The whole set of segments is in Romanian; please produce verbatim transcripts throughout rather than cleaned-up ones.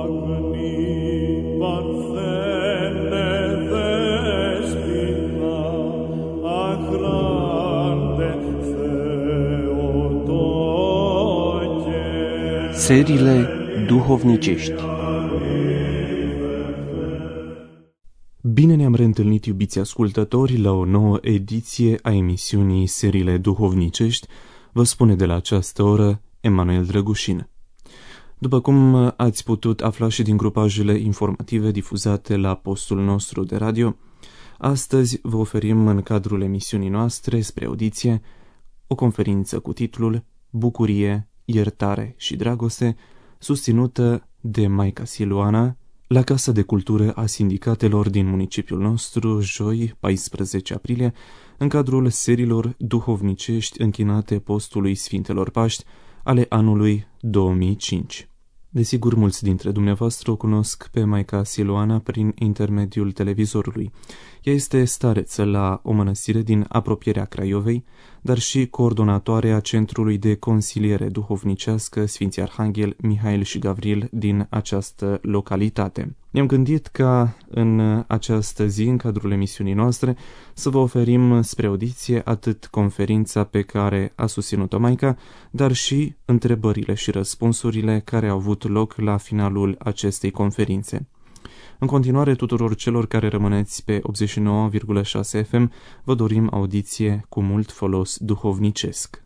Seriile duhovnicești. Bine ne-am reîntâlnit, iubiți ascultători, la o nouă ediție a emisiunii Seriile duhovnicești. Vă spune de la această oră Emanuel Drăgușin. După cum ați putut afla și din grupajele informative difuzate la postul nostru de radio, astăzi vă oferim în cadrul emisiunii noastre spre audiție o conferință cu titlul Bucurie, iertare și dragoste, susținută de Maica Siluana la Casa de Cultură a Sindicatelor din municipiul nostru, joi, paisprezece aprilie, în cadrul seriilor duhovnicești închinate postului Sfintelor Paști ale anului două mii cinci. Desigur, mulți dintre dumneavoastră o cunosc pe Maica Siluana prin intermediul televizorului. Ea este stareță la o mănăstire din apropierea Craiovei, dar și coordonatoarea Centrului de Consiliere Duhovnicească Sfinții Arhanghel Mihail și Gavril din această localitate. Ne-am gândit ca în această zi, în cadrul emisiunii noastre, să vă oferim spre audiție atât conferința pe care a susținut-o Maica, dar și întrebările și răspunsurile care au avut loc la finalul acestei conferințe. În continuare, tuturor celor care rămâneți pe optzeci și nouă virgulă șase F M, vă dorim audiție cu mult folos duhovnicesc.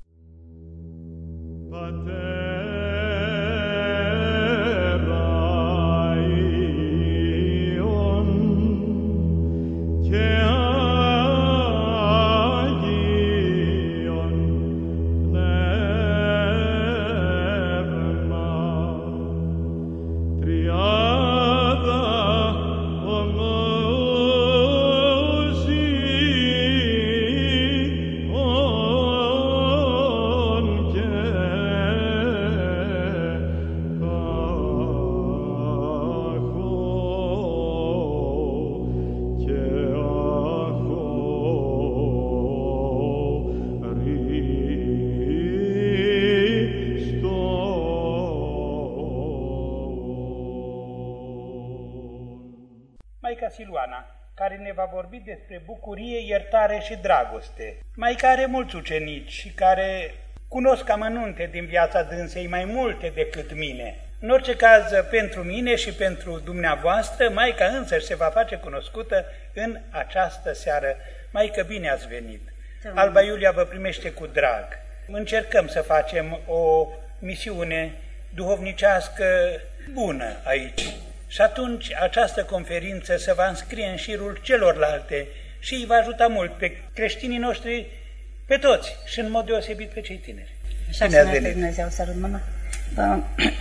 Maica Siluana, care ne va vorbi despre bucurie, iertare și dragoste. Maica are mulți ucenici și care cunosc amănunte din viața dânsei, mai multe decât mine. În orice caz, pentru mine și pentru dumneavoastră, Maica însăși se va face cunoscută în această seară. Maică, bine ați venit! Alba Iulia vă primește cu drag. Încercăm să facem o misiune duhovnicească bună aici. Și atunci această conferință se va înscrie în șirul celorlalte și îi va ajuta mult pe creștinii noștri, pe toți și în mod deosebit pe cei tineri. Așa să ne Dumnezeu, să rămână. Vă,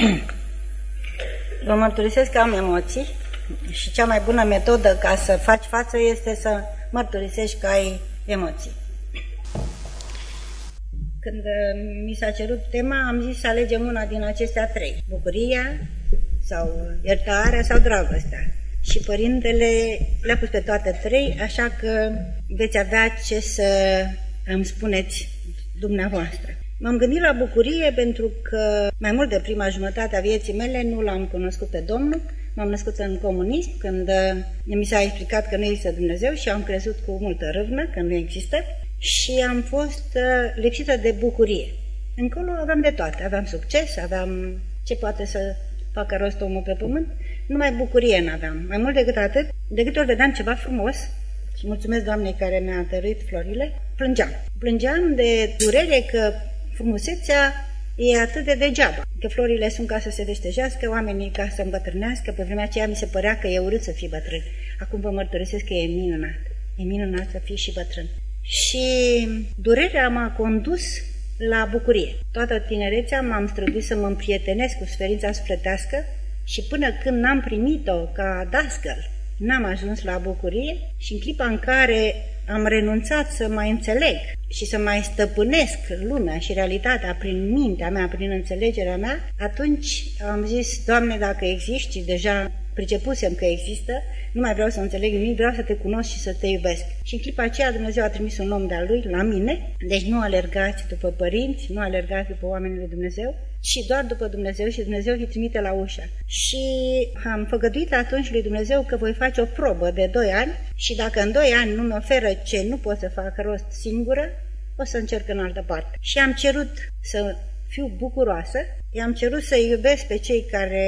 vă mărturisesc că am emoții și cea mai bună metodă ca să faci față este să mărturisești că ai emoții. Când mi s-a cerut tema, am zis să alegem una din acestea trei: bucuria, sau iertarea sau dragostea. Și Părintele le-a pus pe toate trei, așa că veți avea ce să îmi spuneți dumneavoastră. M-am gândit la bucurie pentru că mai mult de prima jumătate a vieții mele nu l-am cunoscut pe Domnul. M-am născut în comunism, când mi s-a explicat că nu există Dumnezeu și am crezut cu multă râvnă că nu există și am fost lipsită de bucurie. Încolo aveam de toate, aveam succes, aveam ce poate să facă rost omul pe pământ, numai bucurie n-aveam. Mai mult decât atât, de câte ori vedeam ceva frumos, și mulțumesc Doamnei care mi-a dăruit florile, plângeam. Plângeam de durere că frumusețea e atât de degeaba, că florile sunt ca să se deștejească, oamenii ca să îmbătrânească. Pe vremea aceea mi se părea că e urât să fii bătrân. Acum vă mărturisesc că e minunat. E minunat să fii și bătrân. Și durerea m-a condus la bucurie. Toată tinerețea m-am străduit să mă împrietenesc cu suferința sufletească și până când n-am primit-o ca dascăl, n-am ajuns la bucurie și în clipa în care am renunțat să mai înțeleg și să mai stăpânesc lumea și realitatea prin mintea mea, prin înțelegerea mea, atunci am zis: Doamne, dacă existi, deja pricepusem că există, nu mai vreau să înțeleg nimic, vreau să te cunosc și să te iubesc. Și în clipa aceea Dumnezeu a trimis un om de-al lui la mine, deci nu alergați după părinți, nu alergați după oamenii lui Dumnezeu, ci doar după Dumnezeu și Dumnezeu îi trimite la ușă. Și am făgăduit atunci lui Dumnezeu că voi face o probă de doi ani și dacă în doi ani nu mi oferă ce nu pot să fac rost singură, o să încerc în altă parte. Și am cerut să fiu bucuroasă, i-am cerut să iubesc pe cei care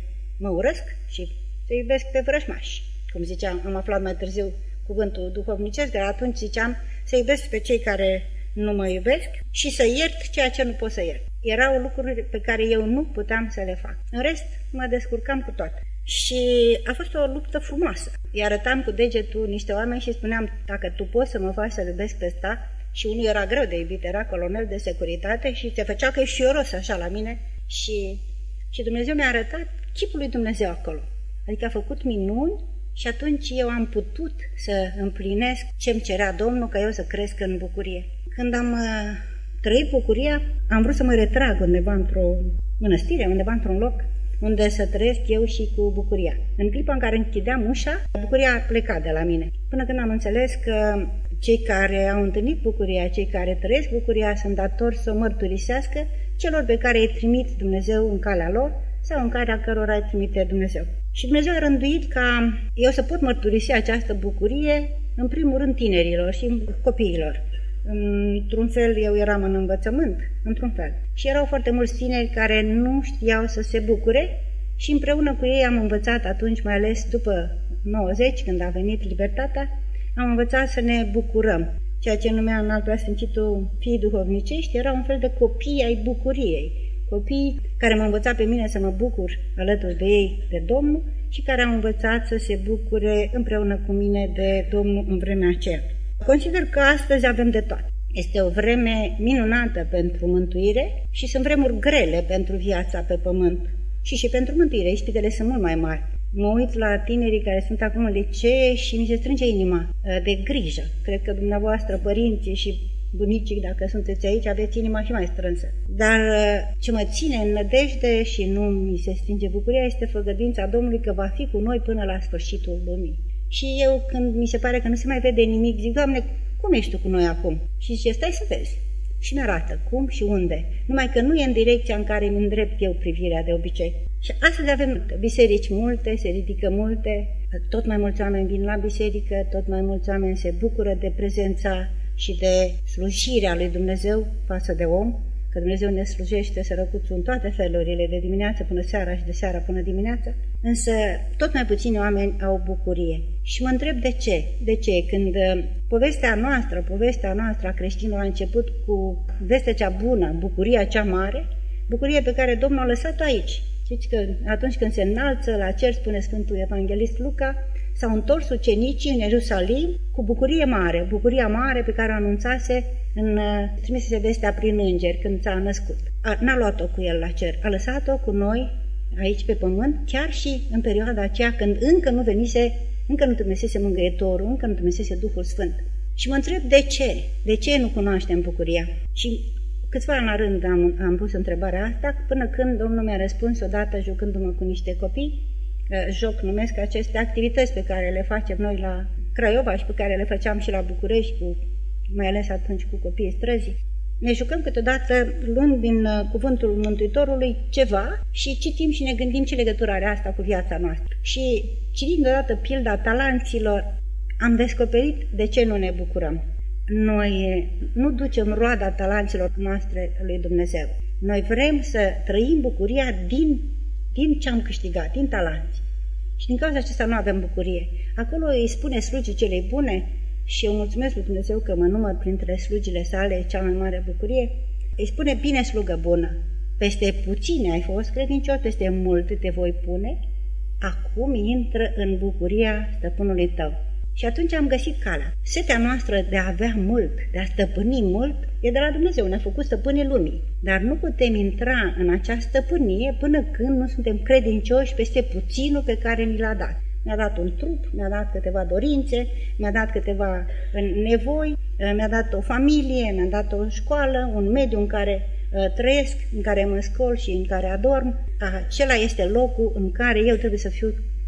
mă urăsc și să iubesc pe vrăjmași. Cum ziceam, am aflat mai târziu cuvântul duhovnicesc, dar atunci ziceam să iubesc pe cei care nu mă iubesc și să iert ceea ce nu pot să iert. Erau lucruri pe care eu nu puteam să le fac. În rest, mă descurcam cu toate. Și a fost o luptă frumoasă. Îi arătam cu degetul niște oameni și spuneam, dacă tu poți să mă faci să iubesc pe ăsta, și unul era greu de iubit, era colonel de securitate și se făcea că e șioros așa la mine și, și Dumnezeu mi-a arătat chipul lui Dumnezeu acolo. Adică a făcut minuni și atunci eu am putut să împlinesc ce-mi cerea Domnul ca eu să cresc în bucurie. Când am uh, trăit bucuria, am vrut să mă retrag undeva într-o mănăstire, undeva într-un loc unde să trăiesc eu și cu bucuria. În clipa în care închideam ușa, bucuria a plecat de la mine. Până când am înțeles că cei care au întâlnit bucuria, cei care trăiesc bucuria, sunt datori să o mărturisească celor pe care îi trimit Dumnezeu în calea lor sau în calea cărora îi trimite Dumnezeu. Și Dumnezeu a rânduit ca eu să pot mărturisi această bucurie, în primul rând tinerilor și copiilor. Într-un fel eu eram în învățământ, într-un fel. Și erau foarte mulți tineri care nu știau să se bucure și împreună cu ei am învățat atunci, mai ales după nouăzeci, când a venit libertatea, am învățat să ne bucurăm. Ceea ce numea în alt preasfințitul fiii duhovnicești era un fel de copii ai bucuriei. Copii care m-au învățat pe mine să mă bucur alături de ei de Domnul și care au învățat să se bucure împreună cu mine de Domnul în vremea aceea. Consider că astăzi avem de toate. Este o vreme minunată pentru mântuire și sunt vremuri grele pentru viața pe pământ. Și și pentru mântuire, ispitele sunt mult mai mari. Mă uit la tinerii care sunt acum în licee și mi se strânge inima de grijă. Cred că dumneavoastră, părinții și bunicii, dacă sunteți aici, aveți inima și mai strânsă. Dar ce mă ține în nădejde și nu mi se stinge bucuria este făgăduința Domnului că va fi cu noi până la sfârșitul lumii. Și eu, când mi se pare că nu se mai vede nimic, zic, Doamne, cum ești Tu cu noi acum? Și zice, stai să vezi. Și mi-arată cum și unde. Numai că nu e în direcția în care îmi îndrept eu privirea de obicei. Și astăzi avem biserici multe, se ridică multe, tot mai mulți oameni vin la biserică, tot mai mulți oameni se bucură de prezența și de slujirea lui Dumnezeu față de om, că Dumnezeu ne slujește sărăcuțul în toate felurile, de dimineață până seara și de seara până dimineața, însă tot mai puțini oameni au bucurie. Și mă întreb de ce? De ce? Când povestea noastră, povestea noastră a creștinilor a început cu vestea cea bună, bucuria cea mare, bucurie pe care Domnul a lăsat-o aici. Știți că atunci când se înalță la cer, spune Sfântul Evanghelist Luca, s-au întors ucenicii în Ierusalim cu bucurie mare, bucuria mare pe care o anunțase în trimisese vestea prin îngeri când s-a născut. N-a luat-o cu el la cer, a lăsat-o cu noi aici pe pământ, chiar și în perioada aceea când încă nu venise, încă nu trimisese Mângâietorul, încă nu trimisese Duhul Sfânt. Și mă întreb de ce? De ce nu cunoaștem bucuria? Și câțiva ani la rând am, am pus întrebarea asta, până când Domnul mi-a răspuns odată jucându-mă cu niște copii, joc numesc aceste activități pe care le facem noi la Craiova și pe care le făceam și la București, cu, mai ales atunci cu copiii străzii. Ne jucăm câteodată luând din cuvântul Mântuitorului ceva și citim și ne gândim ce legătură are asta cu viața noastră. Și citind odată pilda talanților, am descoperit de ce nu ne bucurăm. Noi nu ducem roada talanților noastre lui Dumnezeu. Noi vrem să trăim bucuria din, din ce am câștigat, din talanți. Și din cauza acesta nu avem bucurie. Acolo îi spune slugii celei bune, și eu mulțumesc lui Dumnezeu că mă număr printre slugile sale cea mai mare bucurie, îi spune, bine slugă bună, peste puține ai fost credincios, peste multe te voi pune, acum intră în bucuria stăpânului tău. Și atunci am găsit calea. Setea noastră de a avea mult, de a stăpâni mult, e de la Dumnezeu, ne-a făcut stăpânii lumii. Dar nu putem intra în această stăpânie până când nu suntem credincioși peste puținul pe care ni l-a dat. Mi-a dat un trup, mi-a dat câteva dorințe, mi-a dat câteva nevoi, mi-a dat o familie, mi-a dat o școală, un mediu în care uh, trăiesc, în care mă scol și în care adorm. Acela este locul în care eu trebuie să fiu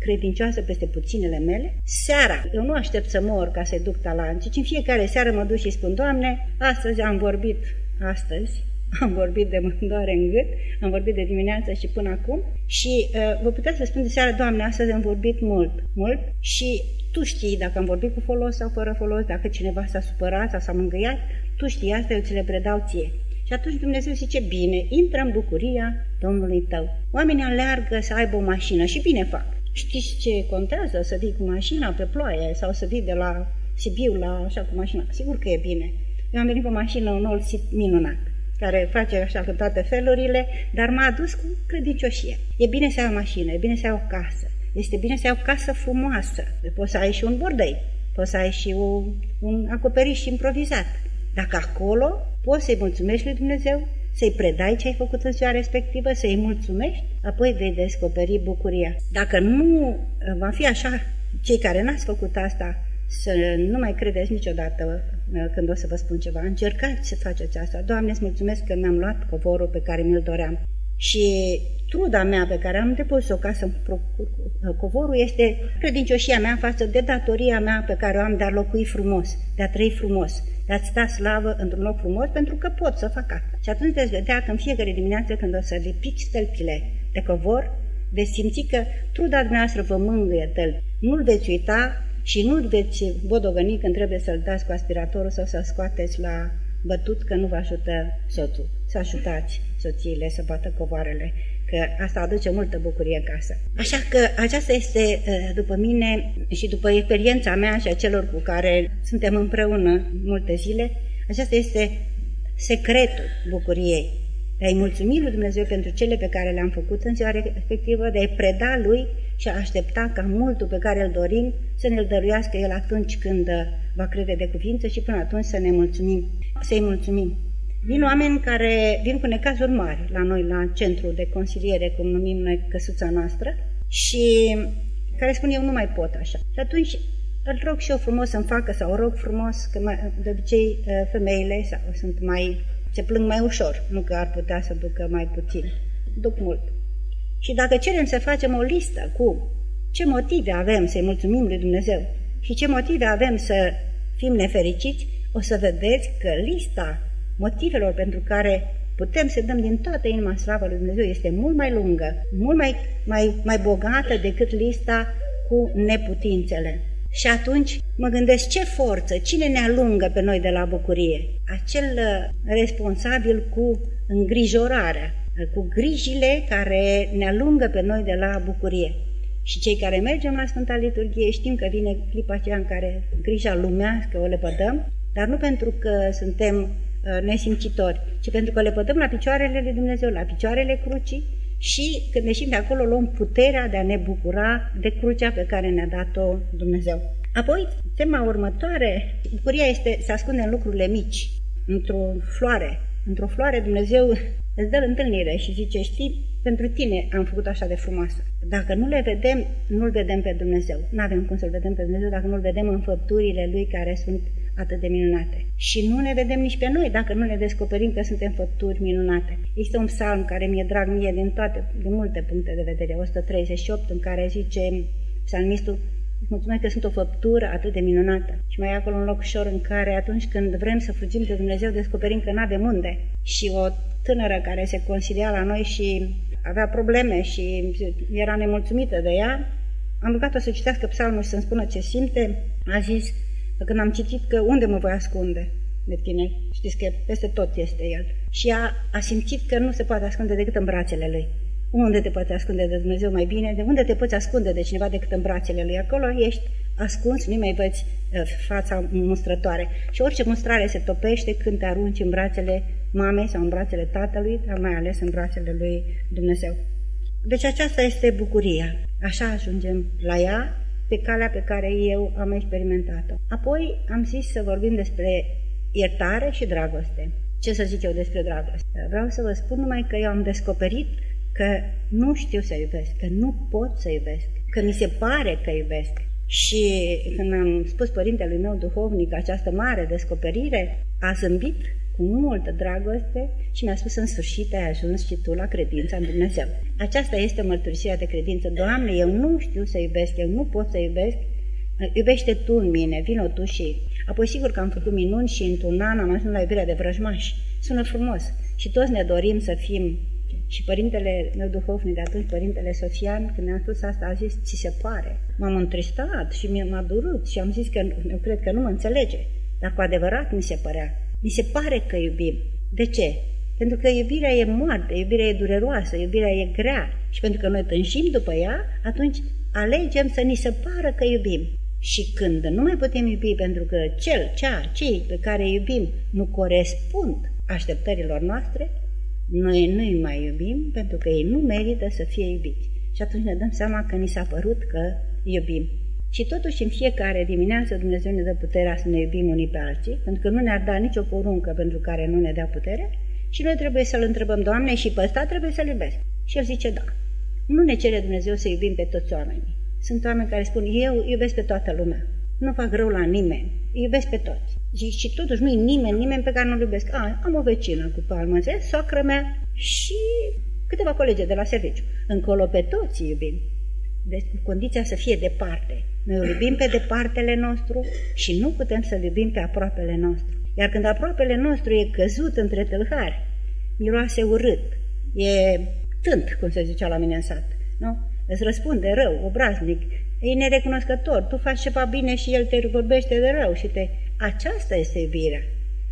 credincioasă peste puținele mele. Seara, eu nu aștept să mor ca să-i duc talanți, ci în fiecare seară mă duc și spun, Doamne, astăzi am vorbit, astăzi am vorbit de mândoare în gât, am vorbit de dimineață și până acum și uh, vă puteți să spun de seară, Doamne, astăzi am vorbit mult, mult și Tu știi dacă am vorbit cu folos sau fără folos, dacă cineva s-a supărat sau s-a mângâiat, Tu știi asta, eu ți le predau ție. Și atunci Dumnezeu zice, bine, intră în bucuria Domnului tău. Oamenii aleargă să aibă o mașină și bine fac. Știți ce contează să vii cu mașina pe ploaie sau să vii de la Sibiu la așa cu mașina? Sigur că e bine. Eu am venit cu mașină, un old seat minunat, care face așa cu toate felurile, dar m-a adus cu credincioșie. E bine să ai o mașină, e bine să ai o casă, este bine să ai o casă frumoasă, poți să ai și un bordei, poți să ai și un, un acoperiș improvizat. Dacă acolo poți să-i mulțumești lui Dumnezeu, să-i predai ce ai făcut în ziua respectivă, să-i mulțumești, apoi vei descoperi bucuria. Dacă nu va fi așa, cei care n-ați făcut asta, să nu mai credeți niciodată când o să vă spun ceva. Încercați să faceți asta. Doamne, îți mulțumesc că mi-am luat covorul pe care mi-l doream. Și truda mea pe care am depus-o ca să-mi procur covorul este credincioșia mea față de datoria mea pe care o am de a locui frumos, de a trăi frumos, de a-ți sta slavă într-un loc frumos, pentru că pot să fac asta. Și atunci veți vedea că în fiecare dimineață când o să lipiți stâlpile de covor, veți simți că truda dumneavoastră vă mângâie tăl. Nu-l veți uita și nu-l veți bodogăni când trebuie să-l dați cu aspiratorul sau să-l scoateți la bătut că nu vă ajută soțul. Să ajutați soțiile să bată covoarele, că asta aduce multă bucurie în casă. Așa că aceasta este, după mine și după experiența mea și a celor cu care suntem împreună multe zile, aceasta este secretul bucuriei. De a-i mulțumi lui Dumnezeu pentru cele pe care le-am făcut în ziua respectivă, de a-i preda lui și a aștepta ca multul pe care îl dorim să ne-l dăruiască el atunci când va crede de cuvință și până atunci să ne mulțumim, să-i mulțumim. Vin oameni care vin cu necazuri mari la noi, la centru de consiliere, cum numim noi căsuța noastră, și care spun eu nu mai pot așa. Și atunci îl rog și eu frumos să-mi facă, sau o rog frumos, că de obicei femeile sau sunt mai, se plâng mai ușor, nu că ar putea să ducă mai puțin, duc mult. Și dacă cerem să facem o listă cu ce motive avem să-i mulțumim lui Dumnezeu și ce motive avem să fim nefericiți, o să vedeți că lista motivelor pentru care putem să dăm din toată inima slavă lui Dumnezeu este mult mai lungă, mult mai, mai, mai bogată decât lista cu neputințele. Și atunci mă gândesc ce forță, cine ne alungă pe noi de la bucurie? Acel responsabil cu îngrijorarea, cu grijile care ne alungă pe noi de la bucurie. Și cei care mergem la Sfânta Liturghie știm că vine clipa aceea în care grija lumească o lepădăm, dar nu pentru că suntem nesimțitori, ci pentru că le pădăm la picioarele lui Dumnezeu, la picioarele crucii, și când ieșim de acolo luăm puterea de a ne bucura de crucea pe care ne-a dat-o Dumnezeu. Apoi, tema următoare, bucuria este, se ascunde în lucrurile mici, într-o floare. Într-o floare Dumnezeu îți dă întâlnire și zice, știi, pentru tine am făcut așa de frumoasă. Dacă nu le vedem, nu-L vedem pe Dumnezeu. Nu avem cum să-L vedem pe Dumnezeu dacă nu-L vedem în făpturile Lui care sunt atât de minunate. Și nu ne vedem nici pe noi dacă nu ne descoperim că suntem făpturi minunate. Este un psalm care mi-e drag mie din toate, din multe puncte de vedere, o sută treizeci și opt, în care zice psalmistul, mulțumesc că sunt o făptură atât de minunată. Și mai e acolo un loc ușor în care atunci când vrem să fugim de Dumnezeu, descoperim că n-avem unde. Și o tânără care se consilia la noi și avea probleme și era nemulțumită de ea, am rugat-o să citească psalmul și să-mi spună ce simte. A zis, când am citit, că unde mă voi ascunde de tine? Știți că peste tot este el. Și ea a simțit că nu se poate ascunde decât în brațele lui. Unde te poți ascunde de Dumnezeu mai bine? De unde te poți ascunde de cineva decât în brațele lui? Acolo ești ascuns, nu mai văzi fața mustrătoare. Și orice mustrare se topește când te arunci în brațele mamei sau în brațele tatălui, dar mai ales în brațele lui Dumnezeu. Deci aceasta este bucuria. Așa ajungem la ea, pe calea pe care eu am experimentat-o. Apoi am zis să vorbim despre iertare și dragoste. Ce să zic eu despre dragoste? Vreau să vă spun numai că eu am descoperit că nu știu să iubesc, că nu pot să iubesc, că mi se pare că iubesc. Și când am spus părintelui meu duhovnic această mare descoperire, a zâmbit cu multă dragoste și mi-a spus: în sfârșit ai ajuns și tu la credința în Dumnezeu. Aceasta este mărturisirea de credință. Doamne, eu nu știu să iubesc, eu nu pot să iubesc, iubește Tu în mine, vino Tu și... Apoi sigur că am făcut minuni și într-un an am ajuns la iubirea de vrăjmași. Sună frumos și toți ne dorim să fim. Și părintele meu duhovnic de atunci, părintele Sofian, când mi-a spus asta, a zis: ți se pare? M-am întristat și mi-a durut și am zis că eu cred că nu mă înțelege, dar cu adevărat mi se părea. Mi se pare că iubim. De ce? Pentru că iubirea e moarte, iubirea e dureroasă, iubirea e grea și pentru că noi tânjim după ea, atunci alegem să ni se pară că iubim. Și când nu mai putem iubi pentru că cel, cea, cei pe care iubim nu corespund așteptărilor noastre, noi nu îi mai iubim pentru că ei nu merită să fie iubiți. Și atunci ne dăm seama că ni s-a părut că iubim. Și totuși în fiecare dimineață Dumnezeu ne dă puterea să ne iubim unii pe alții, pentru că nu ne-ar da nicio poruncă pentru care nu ne dea putere și noi trebuie să-L întrebăm: Doamne, și pe ăsta trebuie să-L iubesc. Și El zice: da. Nu ne cere Dumnezeu să iubim pe toți oamenii. Sunt oameni care spun: eu iubesc pe toată lumea, nu fac rău la nimeni, iubesc pe toți. Și, și totuși nu-i nimeni, nimeni pe care nu-l iubesc. A, am o vecină cu palmă, soacră mea și câteva colegi de la serviciu. Încolo pe toți iubim. Deci cu condiția să fie departe. Noi îl iubim pe departele nostru și nu putem să-l iubim pe aproapele nostru. Iar când aproapele nostru e căzut între tâlhari, miroase urât, e tânt, cum se zicea la mine în sat, nu? Îți răspunde rău, obraznic, e nerecunoscător, tu faci ceva bine și el te vorbește de rău și te... Aceasta este iubirea.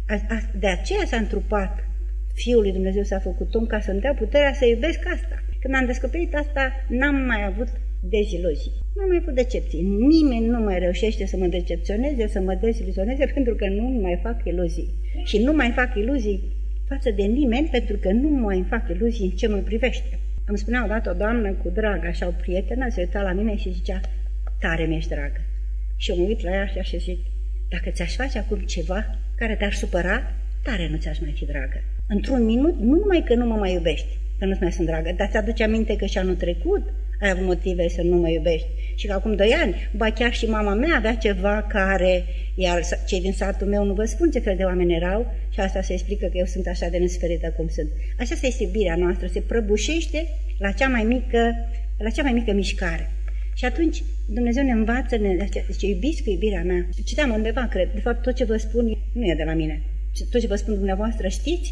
De aceea s-a întrupat Fiul lui Dumnezeu, s-a făcut om ca să-mi dea puterea să iubesc asta. Când am descoperit asta, n-am mai avut deziluzii. Nu am mai avut decepții. Nimeni nu mai reușește să mă decepționeze, să mă deziluzioneze, pentru că nu mai fac iluzii. Și nu mai fac iluzii față de nimeni, pentru că nu mai fac iluzii în ce mă privește. Îmi spunea odată o doamnă cu drag, așa o prietenă, se uita la mine și zicea: tare mi-ești dragă. Și eu mă uit la ea așa și zic: dacă ți-aș face acum ceva care te-ar supăra, tare nu ți-aș mai fi dragă. Într-un minut, nu numai că nu mă mai iubești, că nu-ți mai sunt dragă, dar ți-aduce aminte că și anul trecut ai avut motive să nu mă iubești și că acum doi ani, ba chiar și mama mea avea ceva care, iar cei din satul meu nu vă spun ce fel de oameni erau și asta se explică că eu sunt așa de nesferită cum sunt. Așa este iubirea noastră, se prăbușește la cea mai mică, la cea mai mică mișcare. Și atunci Dumnezeu ne învață, ne zice: iubiți cu iubirea mea. Citeam undeva, cred, de fapt tot ce vă spun nu e de la mine. Tot ce vă spun dumneavoastră știți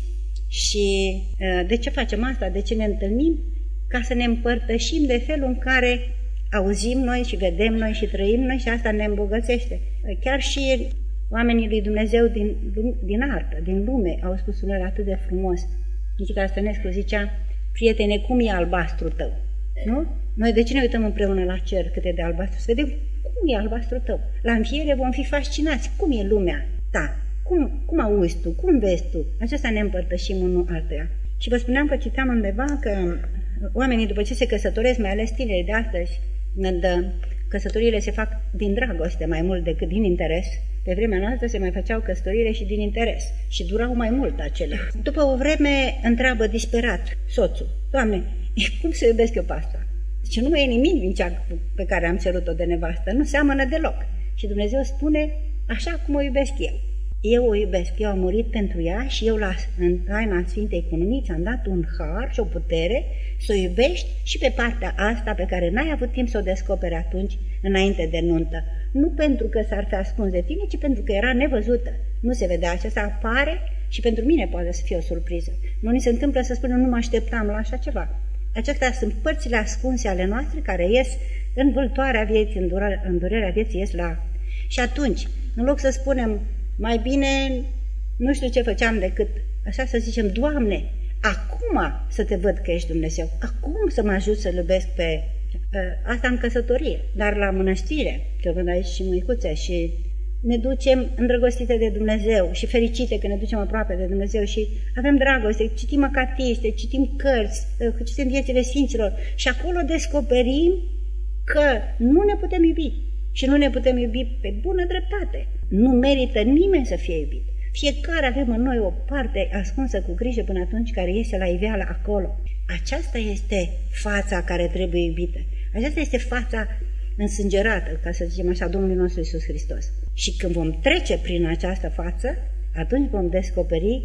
și de ce facem asta, de ce ne întâlnim? Ca să ne împărtășim de felul în care auzim noi și vedem noi și trăim noi și asta ne îmbogățește. Chiar și oamenii lui Dumnezeu din, din artă, din lume, au spus uneori atât de frumos. Nici Stănescu zicea: prietene, cum e albastru tău? Nu? Noi de ce ne uităm împreună la cer cât e de albastru? Să vedem cum e albastru tău. La înviere vom fi fascinați. Cum e lumea ta? Cum, cum auzi tu? Cum vezi tu? Aceasta ne împărtășim unul altuia. Și vă spuneam că citeam undeva că oamenii după ce se căsătoresc, mai ales tinerii de astăzi, când căsătoriile se fac din dragoste mai mult decât din interes. Pe vremea noastră se mai făceau căsătoriile și din interes și durau mai mult acelea. După o vreme întreabă disperat soțul: Doamne, cum să iubesc eu pe asta? Zice: nu mai e nimic din cea pe care am cerut-o de nevastă, nu seamănă deloc. Și Dumnezeu spune: așa cum o iubesc eu. Eu o iubesc, eu am murit pentru ea și eu la, în taina Sfintei Cununii ți-am dat un har și o putere să o iubești și pe partea asta pe care n-ai avut timp să o descoperi atunci, înainte de nuntă. Nu pentru că s-ar fi ascuns de tine, ci pentru că era nevăzută. Nu se vedea, acesta apare și pentru mine poate să fie o surpriză. Nu ni se întâmplă să spunem: nu mă așteptam la așa ceva. Acestea sunt părțile ascunse ale noastre care ies în vâltoarea vieții, în, durare, în durerea vieții, ies la... Și atunci, în loc să spunem: mai bine nu știu ce făceam decât așa să zicem: Doamne, acum să te văd că ești Dumnezeu, acum să mă ajut să-L iubesc pe... Asta în căsătorie, dar la mănăstire, că văd aici și măicuțe, și ne ducem îndrăgostite de Dumnezeu și fericite că ne ducem aproape de Dumnezeu și avem dragoste, citim acatiste, citim cărți, citim viețile Sfinților și acolo descoperim că nu ne putem iubi și nu ne putem iubi pe bună dreptate. Nu merită nimeni să fie iubit. Fiecare avem în noi o parte ascunsă cu grijă până atunci care iese la iveală acolo. Aceasta este fața care trebuie iubită. Aceasta este fața însângerată, ca să zicem așa, Domnului nostru Iisus Hristos. Și când vom trece prin această față, atunci vom descoperi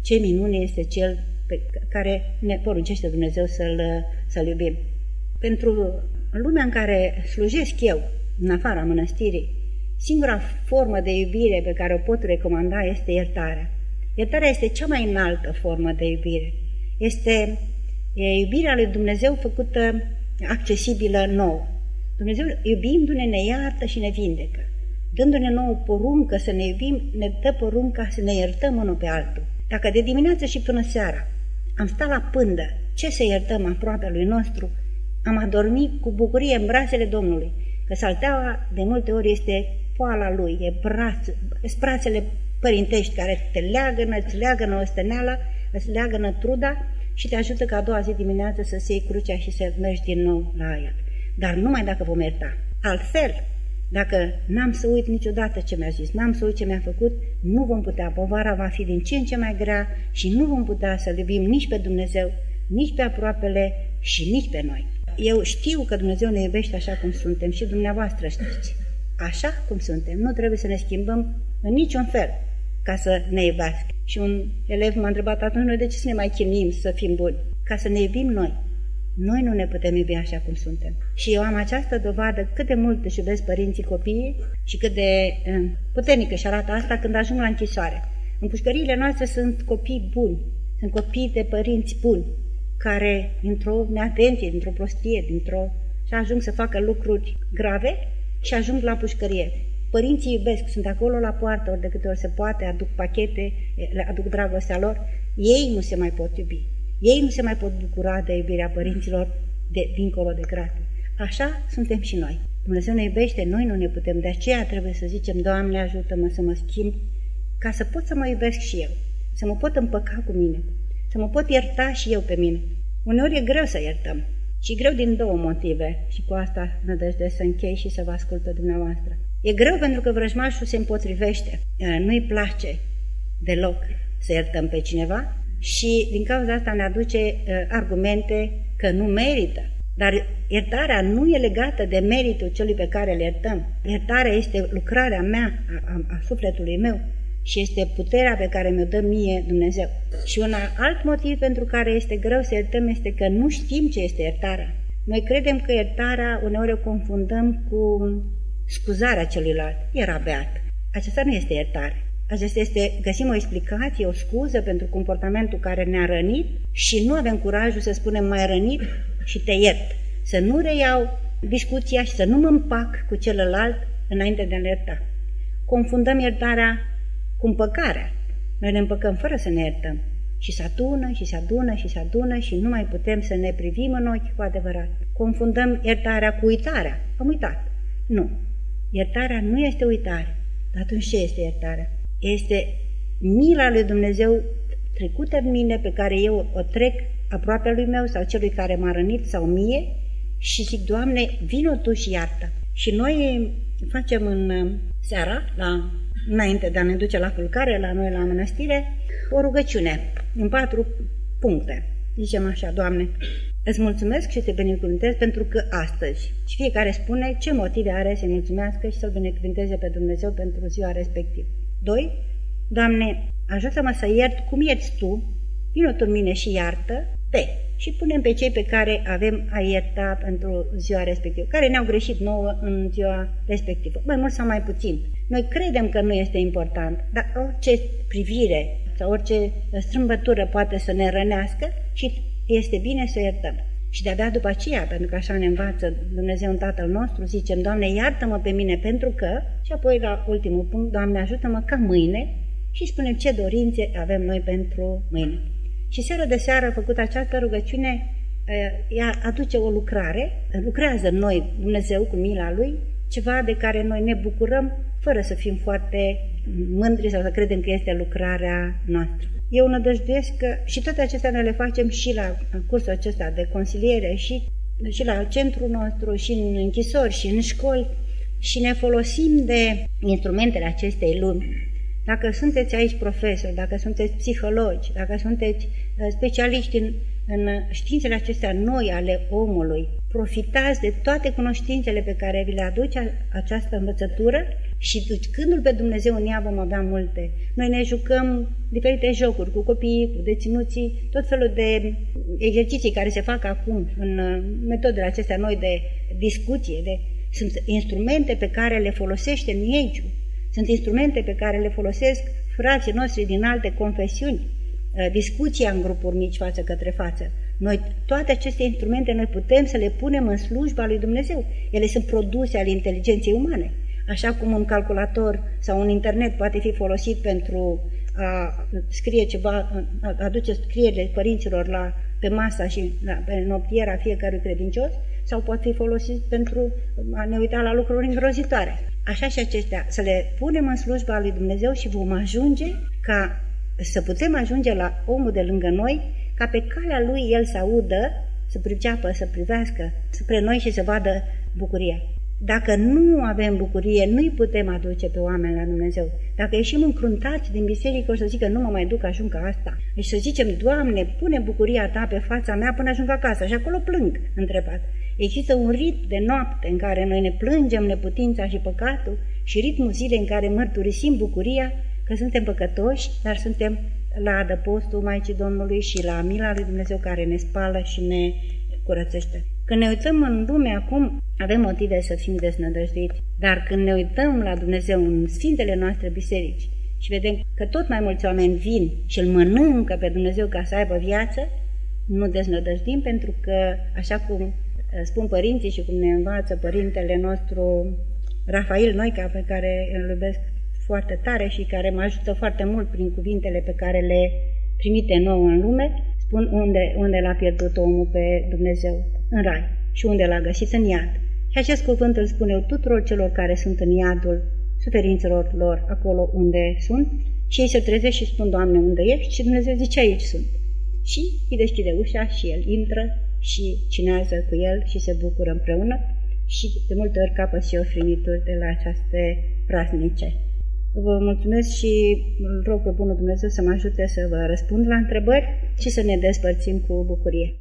ce minune este Cel pe care ne poruncește Dumnezeu să-L să-L iubim. Pentru lumea în care slujesc eu, în afara mănăstirii, singura formă de iubire pe care o pot recomanda este iertarea. Iertarea este cea mai înaltă formă de iubire. Este iubirea lui Dumnezeu făcută accesibilă nouă. Dumnezeu, iubindu-ne, ne iartă și ne vindecă. Dându-ne nouă poruncă să ne iubim, ne dă porunca să ne iertăm unul pe altul. Dacă de dimineață și până seara am stat la pândă, ce să iertăm aproape lui nostru, am adormit cu bucurie în brațele Domnului, că salteaua de multe ori este poala lui, e braț, brațele părintești care te leagănă, îți leagănă osteneala, îți leagănă truda și te ajută ca a doua zi dimineață să-ți iei crucea și să mergi din nou la el. Dar numai dacă vom ierta. Altfel, dacă n-am să uit niciodată ce mi-a zis, n-am să uit ce mi-a făcut, nu vom putea, povara va fi din ce în ce mai grea și nu vom putea să-L iubim nici pe Dumnezeu, nici pe aproapele și nici pe noi. Eu știu că Dumnezeu ne iubește așa cum suntem și dumneavoastră știți. Așa cum suntem. Nu trebuie să ne schimbăm în niciun fel ca să ne iubească. Și un elev m-a întrebat atunci, noi de ce să ne mai chinuim să fim buni? Ca să ne iubim noi. Noi nu ne putem iubi așa cum suntem. Și eu am această dovadă cât de mult își iubesc părinții copiii și cât de puternic își arată asta când ajung la închisoare. În pușcăriile noastre sunt copii buni, sunt copii de părinți buni, care dintr-o neatenție, dintr-o prostie, dintr-o... și ajung să facă lucruri grave și ajung la pușcărie. Părinții iubesc, sunt acolo la poartă, ori de câte ori se poate, aduc pachete, le aduc dragostea lor. Ei nu se mai pot iubi. Ei nu se mai pot bucura de iubirea părinților de dincolo de grate. Așa suntem și noi. Dumnezeu ne iubește, noi nu ne putem. De aceea trebuie să zicem, Doamne, ajută-mă să mă schimb, ca să pot să mă iubesc și eu, să mă pot împăca cu mine, să mă pot ierta și eu pe mine. Uneori e greu să iertăm. Și greu din două motive. Și cu asta nădăjduiesc să închei și să vă ascult pe dumneavoastră. E greu pentru că vrăjmașul se împotrivește. Nu-i place deloc să iertăm pe cineva și din cauza asta ne aduce argumente că nu merită. Dar iertarea nu e legată de meritul celui pe care îl iertăm. Iertarea este lucrarea mea, a, a, a sufletului meu și este puterea pe care mi-o dă mie Dumnezeu. Și un alt motiv pentru care este greu să iertăm este că nu știm ce este iertarea. Noi credem că iertarea uneori o confundăm cu scuzarea celuilalt. Era beat. Aceasta nu este iertare. Aceasta este, găsim o explicație, o scuză pentru comportamentul care ne-a rănit și nu avem curajul să spunem mai rănit și te iert. Să nu reiau discuția și să nu mă împac cu celălalt înainte de a-l ierta. Confundăm iertarea cu împăcarea. Noi ne împăcăm fără să ne iertăm. Și se adună, și se adună, și se adună și nu mai putem să ne privim în ochi cu adevărat. Confundăm iertarea cu uitarea. Am uitat. Nu. Iertarea nu este uitare. Dar atunci ce este iertarea? Este mila lui Dumnezeu trecută în mine, pe care eu o trec aproape lui meu sau celui care m-a rănit sau mie și zic, Doamne, vino Tu și iartă. Și noi facem în seara, la, înainte de a ne duce la culcare, la noi la mănăstire, o rugăciune în patru puncte. Zicem așa, Doamne, îți mulțumesc și te binecuvântez pentru că astăzi. Și fiecare spune ce motive are să mulțumească și să-L binecuvânteze pe Dumnezeu pentru ziua respectivă. Doi, Doamne, ajută-mă să iert cum ierți Tu, vino Tu în mine și iartă pe. Și punem pe cei pe care avem a ierta pentru ziua respectivă, care ne-au greșit nouă în ziua respectivă, mai mult sau mai puțin. Noi credem că nu este important, dar orice privire sau orice strâmbătură poate să ne rănească și este bine să iertăm. Și de-abia după aceea, pentru că așa ne învață Dumnezeu în Tatăl nostru, zicem, Doamne, iartă-mă pe mine pentru că, și apoi la ultimul punct, Doamne, ajută-mă ca mâine și spunem ce dorințe avem noi pentru mâine. Și seara de seară, făcut această rugăciune, ea aduce o lucrare, lucrează în noi Dumnezeu cu mila Lui, ceva de care noi ne bucurăm fără să fim foarte mândri sau să credem că este lucrarea noastră. Eu nădăjduiesc că și toate acestea noi le facem și la cursul acesta de consiliere și, și la centrul nostru și în închisori și în școli și ne folosim de instrumentele acestei lumi. Dacă sunteți aici profesori, dacă sunteți psihologi, dacă sunteți specialiști în, în științele acestea noi ale omului, profitați de toate cunoștințele pe care vi le aduce această învățătură Și ducându-L pe Dumnezeu în ea vom avea multe. Noi ne jucăm diferite jocuri cu copiii, cu deținuții, tot felul de exerciții care se fac acum în metodele acestea noi de discuție. De, sunt instrumente pe care le folosește New-Age-ul, sunt instrumente pe care le folosesc frații noștri din alte confesiuni, discuția în grupuri mici față către față. Noi, toate aceste instrumente, noi putem să le punem în slujba lui Dumnezeu. Ele sunt produse ale inteligenței umane. Așa cum un calculator sau un internet poate fi folosit pentru a scrie ceva, a aduce scrierile părinților la, pe masa și la, pe noptiera fiecărui credincios, sau poate fi folosit pentru a ne uita la lucruri îngrozitoare. Așa și acestea, să le punem în slujba lui Dumnezeu și vom ajunge ca să putem ajunge la omul de lângă noi, ca pe calea lui el să audă, să priceapă, să privească spre noi și să vadă bucuria. Dacă nu avem bucurie, nu-i putem aduce pe oameni la Dumnezeu. Dacă ieșim încruntați din biserică, o să zică, nu mă mai duc, ajung ca asta. Deci să zicem, Doamne, pune bucuria Ta pe fața mea până ajung acasă. Și acolo plâng, întrebat. Există un ritm de noapte în care noi ne plângem neputința și păcatul și ritmul zilei în care mărturisim bucuria că suntem păcătoși, dar suntem la adăpostul Maicii Domnului și la mila lui Dumnezeu care ne spală și ne curățește. Când ne uităm în lume acum, avem motive să fim deznădăjduiți, dar când ne uităm la Dumnezeu în sfintele noastre biserici și vedem că tot mai mulți oameni vin și îl mănâncă pe Dumnezeu ca să aibă viață, nu deznădăjdim, pentru că, așa cum spun părinții și cum ne învață părintele nostru Rafael Noica, pe care îl iubesc foarte tare și care mă ajută foarte mult prin cuvintele pe care le trimite nouă în lume, spun unde, unde l-a pierdut omul pe Dumnezeu, în rai, și unde l-a găsit, în iad. Și acest cuvânt îl spun eu tuturor celor care sunt în iadul suferințelor lor, acolo unde sunt, și ei se trezesc și spun, Doamne, unde ești? Și Dumnezeu zice, aici sunt. Și îi deschide ușa și el intră și cinează cu el și se bucură împreună și de multe ori capăt și ofrinituri de la aceste praznice. Vă mulțumesc și îl rog pe bunul Dumnezeu să mă ajute să vă răspund la întrebări și să ne despărțim cu bucurie.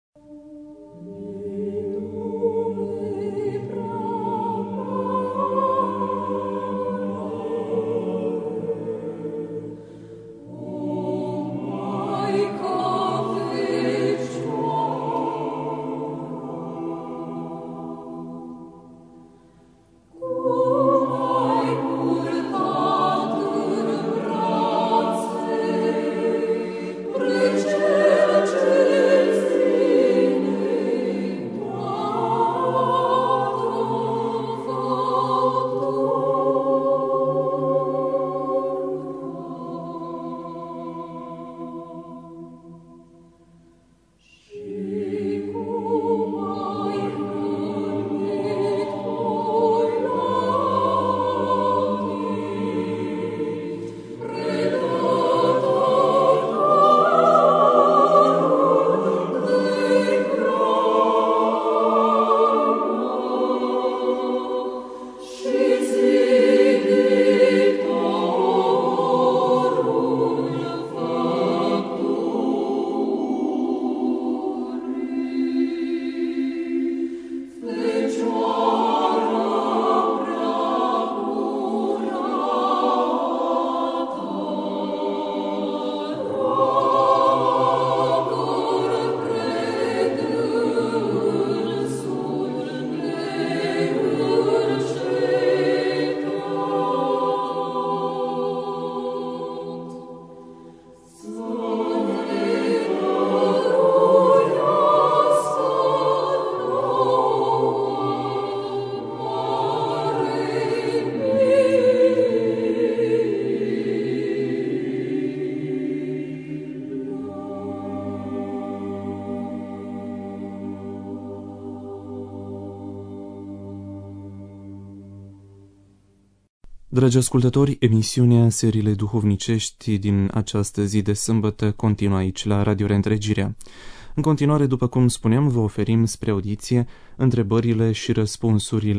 Dragi ascultători, emisiunea Seriile Duhovnicești din această zi de sâmbătă continuă aici la Radio Reîntregirea. În continuare, după cum spuneam, vă oferim spre audiție întrebările și răspunsurile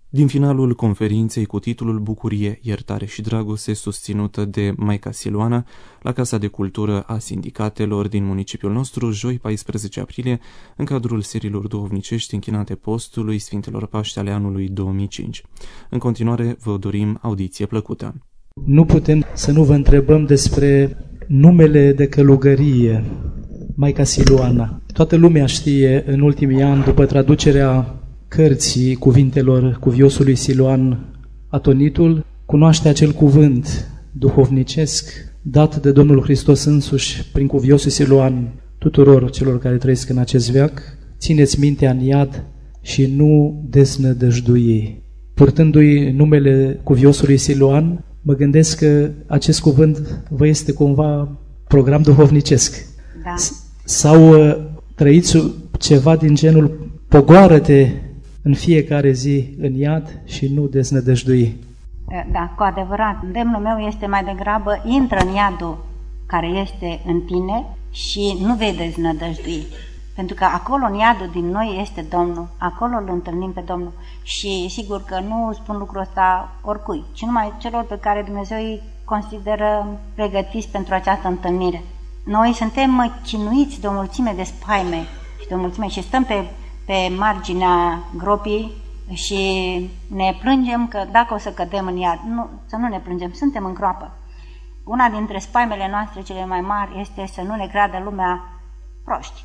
Din finalul conferinței cu titlul Bucurie, iertare și dragoste, susținută de Maica Siluana la Casa de Cultură a Sindicatelor din municipiul nostru, joi paisprezece aprilie, în cadrul serilor duhovnicești închinate postului Sfintelor Paști ale anului două mii cinci. În continuare, vă dorim audiție plăcută. Nu putem să nu vă întrebăm despre numele de călugărie, Maica Siluana. Toată lumea știe în ultimii ani, după traducerea cărții cuvintelor cuviosului Siluan Atonitul, cunoaște acel cuvânt duhovnicesc dat de Domnul Hristos însuși prin cuviosul Siluan tuturor celor care trăiesc în acest veac: țineți mintea în iad și nu desnădăjdui. Purtându-i numele cuviosului Siluan, mă gândesc că acest cuvânt vă este cumva program duhovnicesc. Da. Sau trăiți ceva din genul: pogoară-te în fiecare zi în iad și nu deznădăjdui. Da, cu adevărat. Îndemnul meu este mai degrabă: intră în iadul care este în tine și nu vei deznădăjdui. Pentru că acolo, în iadul din noi, este Domnul. Acolo îl întâlnim pe Domnul. Și sigur că nu spun lucrul ăsta oricui, ci numai celor pe care Dumnezeu îi consideră pregătiți pentru această întâlnire. Noi suntem chinuiți de o mulțime de spaime și de o mulțime și stăm pe, pe marginea gropii și ne plângem că dacă o să cădem în iad. Nu, să nu ne plângem, suntem în groapă. Una dintre spaimele noastre cele mai mari este să nu ne creadă lumea proști.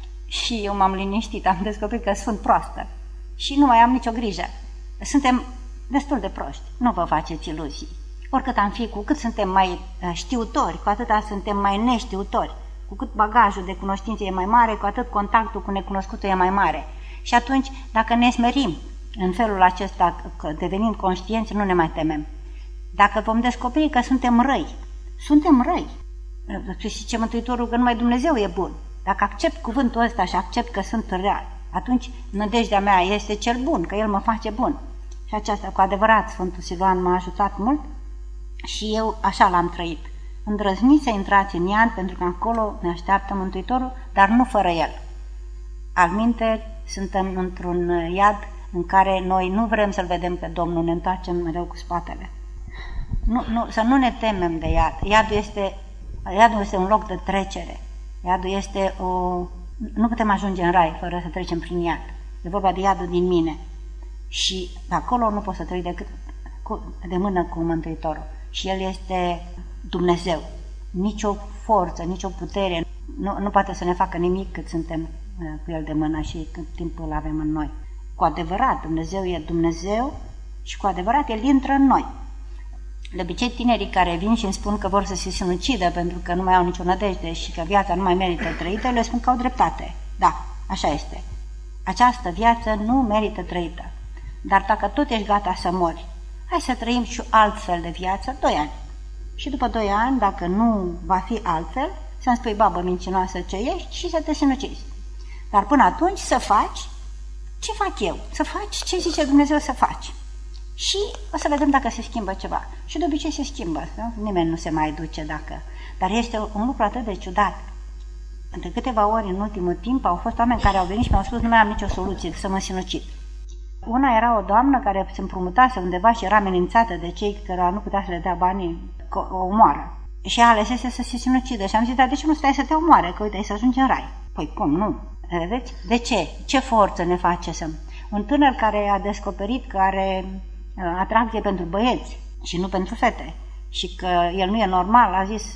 Și eu m-am liniștit, am descoperit că sunt proastă și nu mai am nicio grijă. Suntem destul de proști, nu vă faceți iluzii. Oricât am fi, cu cât suntem mai știutori, cu atâta suntem mai neștiutori. Cu cât bagajul de cunoștințe e mai mare, cu atât contactul cu necunoscutul e mai mare. Și atunci, dacă ne smerim în felul acesta, devenind conștienți, nu ne mai temem. Dacă vom descoperi că suntem răi, suntem răi. Și zice Mântuitorul că numai Dumnezeu e bun. Dacă accept cuvântul ăsta și accept că sunt rea, atunci nădejdea mea este cel bun, că El mă face bun. Și aceasta, cu adevărat, Sfântul Siluan m-a ajutat mult și eu așa l-am trăit. Îndrăzniți să intrați în iad, pentru că acolo ne așteaptă Mântuitorul, dar nu fără El. Alminteri, suntem într-un iad în care noi nu vrem să-L vedem pe Domnul, ne întoarcem mereu cu spatele. Nu, nu, să nu ne temem de iad. Iadul este, iadul este un loc de trecere. Iadul este o... Nu putem ajunge în rai fără să trecem prin iad. E vorba de iadul din mine. Și acolo nu pot să trec decât cu, de mână cu Mântuitorul. Și El este Dumnezeu. Nici o forță, nici o putere nu, nu poate să ne facă nimic cât suntem cu El de mână și cât timp îl avem în noi. Cu adevărat, Dumnezeu e Dumnezeu și cu adevărat El intră în noi. De obicei, tinerii care vin și îmi spun că vor să se sinucidă pentru că nu mai au nicio nădejde și că viața nu mai merită trăită, le spun că au dreptate. Da, așa este. Această viață nu merită trăită. Dar dacă tot ești gata să mori, hai să trăim și altfel de viață, doi ani. Și după doi ani, dacă nu va fi altfel, să-mi spui: babă mincinoasă ce ești, și să te sinucizi. Dar până atunci să faci ce fac eu, să faci ce zice Dumnezeu să faci. Și o să vedem dacă se schimbă ceva. Și de obicei se schimbă, nu? Nimeni nu se mai duce dacă... Dar este un lucru atât de ciudat. De câteva ori în ultimul timp au fost oameni care au venit și mi-au spus: nu mai am nicio soluție, să mă sinucid. Una era o doamnă care se împrumutase undeva și era amenințată de cei care nu putea să le dea banii, că o omoară. Și ea alesese să se sinucidă și am zis: dar de ce nu stai să te omoare, că uite, ai să ajungi în rai? Păi cum, nu? Vedeți? De ce? Ce forță ne face să... Un tânăr care a descoperit că are atracție pentru băieți și nu pentru fete și că el nu e normal, a zis: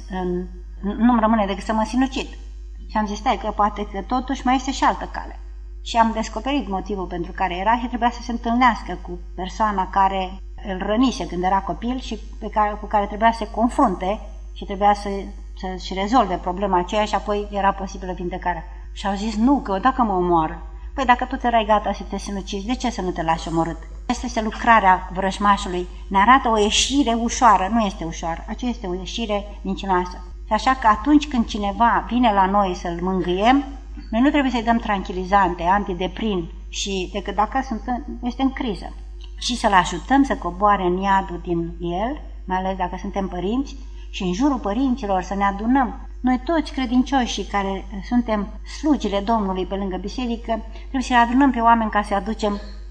nu-mi rămâne decât să mă sinucid. Și am zis: stai că poate că totuși mai este și altă cale. Și am descoperit motivul pentru care era și trebuia să se întâlnească cu persoana care îl rănise când era copil și pe care, cu care trebuia să se confrunte și trebuia să, să-și rezolve problema aceea și apoi era posibilă vindecarea. Și au zis: nu, că dacă mă omoară. Păi dacă tu erai gata să te sinucizi, de ce să nu te lași omorât? Asta este lucrarea vrăjmașului. Ne arată o ieșire ușoară. Nu este ușoară, aceea este o ieșire mincinoasă. Și așa că atunci când cineva vine la noi să-l mângâiem, noi nu trebuie să-i dăm tranquilizante, antideprin, și decât dacă sunt în, este în criză. Și să-l ajutăm să coboare în iadul din el, mai ales dacă suntem părinți, și în jurul părinților să ne adunăm. Noi toți credincioșii care suntem slugile Domnului pe lângă biserică, trebuie să adunăm pe oameni ca să aducem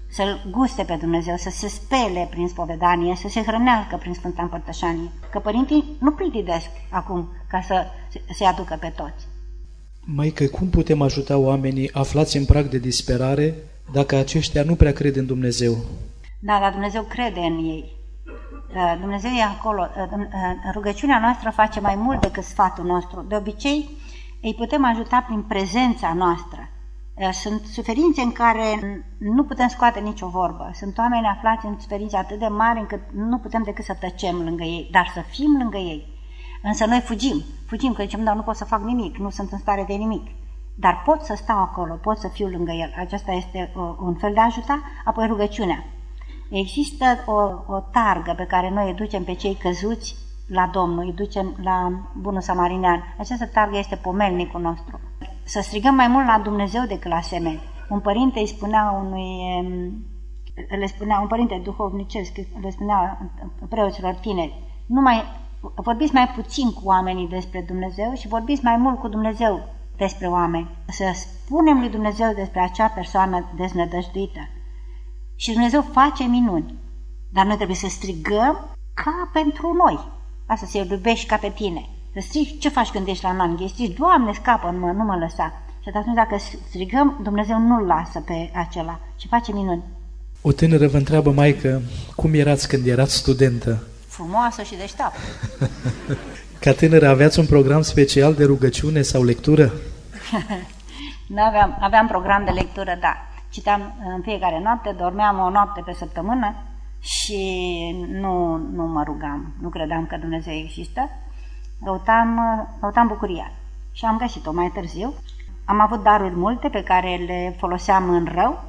să-L guste pe Dumnezeu, să se spele prin spovedanie, să se hrănească prin Sfânta Împărtășanie. Că părinții nu plictidesc acum ca să se aducă pe toți. Maică, cum putem ajuta oamenii aflați în prag de disperare dacă aceștia nu prea cred în Dumnezeu? Da, dar Dumnezeu crede în ei. Dumnezeu e acolo. Rugăciunea noastră face mai mult decât sfatul nostru. De obicei, îi putem ajuta prin prezența noastră. Sunt suferințe în care nu putem scoate nicio vorbă. Sunt oameni aflați în suferințe atât de mari încât nu putem decât să tăcem lângă ei, dar să fim lângă ei. Însă noi fugim, fugim că zicem, da, nu pot să fac nimic, nu sunt în stare de nimic. Dar pot să stau acolo, pot să fiu lângă el. Aceasta este un fel de a ajuta. Apoi rugăciunea. Există o, o targă pe care noi îi ducem pe cei căzuți la Domnul, îi ducem la Bunul Samarinean. Această targă este pomelnicul nostru. Să strigăm mai mult la Dumnezeu decât la semeni. Un părinte îi spunea unui, le spunea, un părinte duhovnicesc, le spunea preoților tineri, nu mai, vorbiți mai puțin cu oamenii despre Dumnezeu și vorbiți mai mult cu Dumnezeu despre oameni. Să spunem lui Dumnezeu despre acea persoană deznădăjduită. Și Dumnezeu face minuni, dar noi trebuie să strigăm ca pentru noi. Asta să iubești ca pe tine. Să strigi, ce faci când ești la nanghie? Strigi, Doamne, scapă-mă, nu mă lăsa. Și atunci dacă strigăm, Dumnezeu nu-l lasă pe acela și face minuni. O tânără vă întreabă, maică, cum erați când erați studentă? Frumoasă și deșteaptă. Ca tânără aveați un program special de rugăciune sau lectură? Nu aveam, aveam program de lectură, da. Citeam în fiecare noapte, dormeam o noapte pe săptămână și nu, nu mă rugam, nu credeam că Dumnezeu există. Căutam, căutam bucuria și am găsit-o mai târziu. Am avut daruri multe pe care le foloseam în rău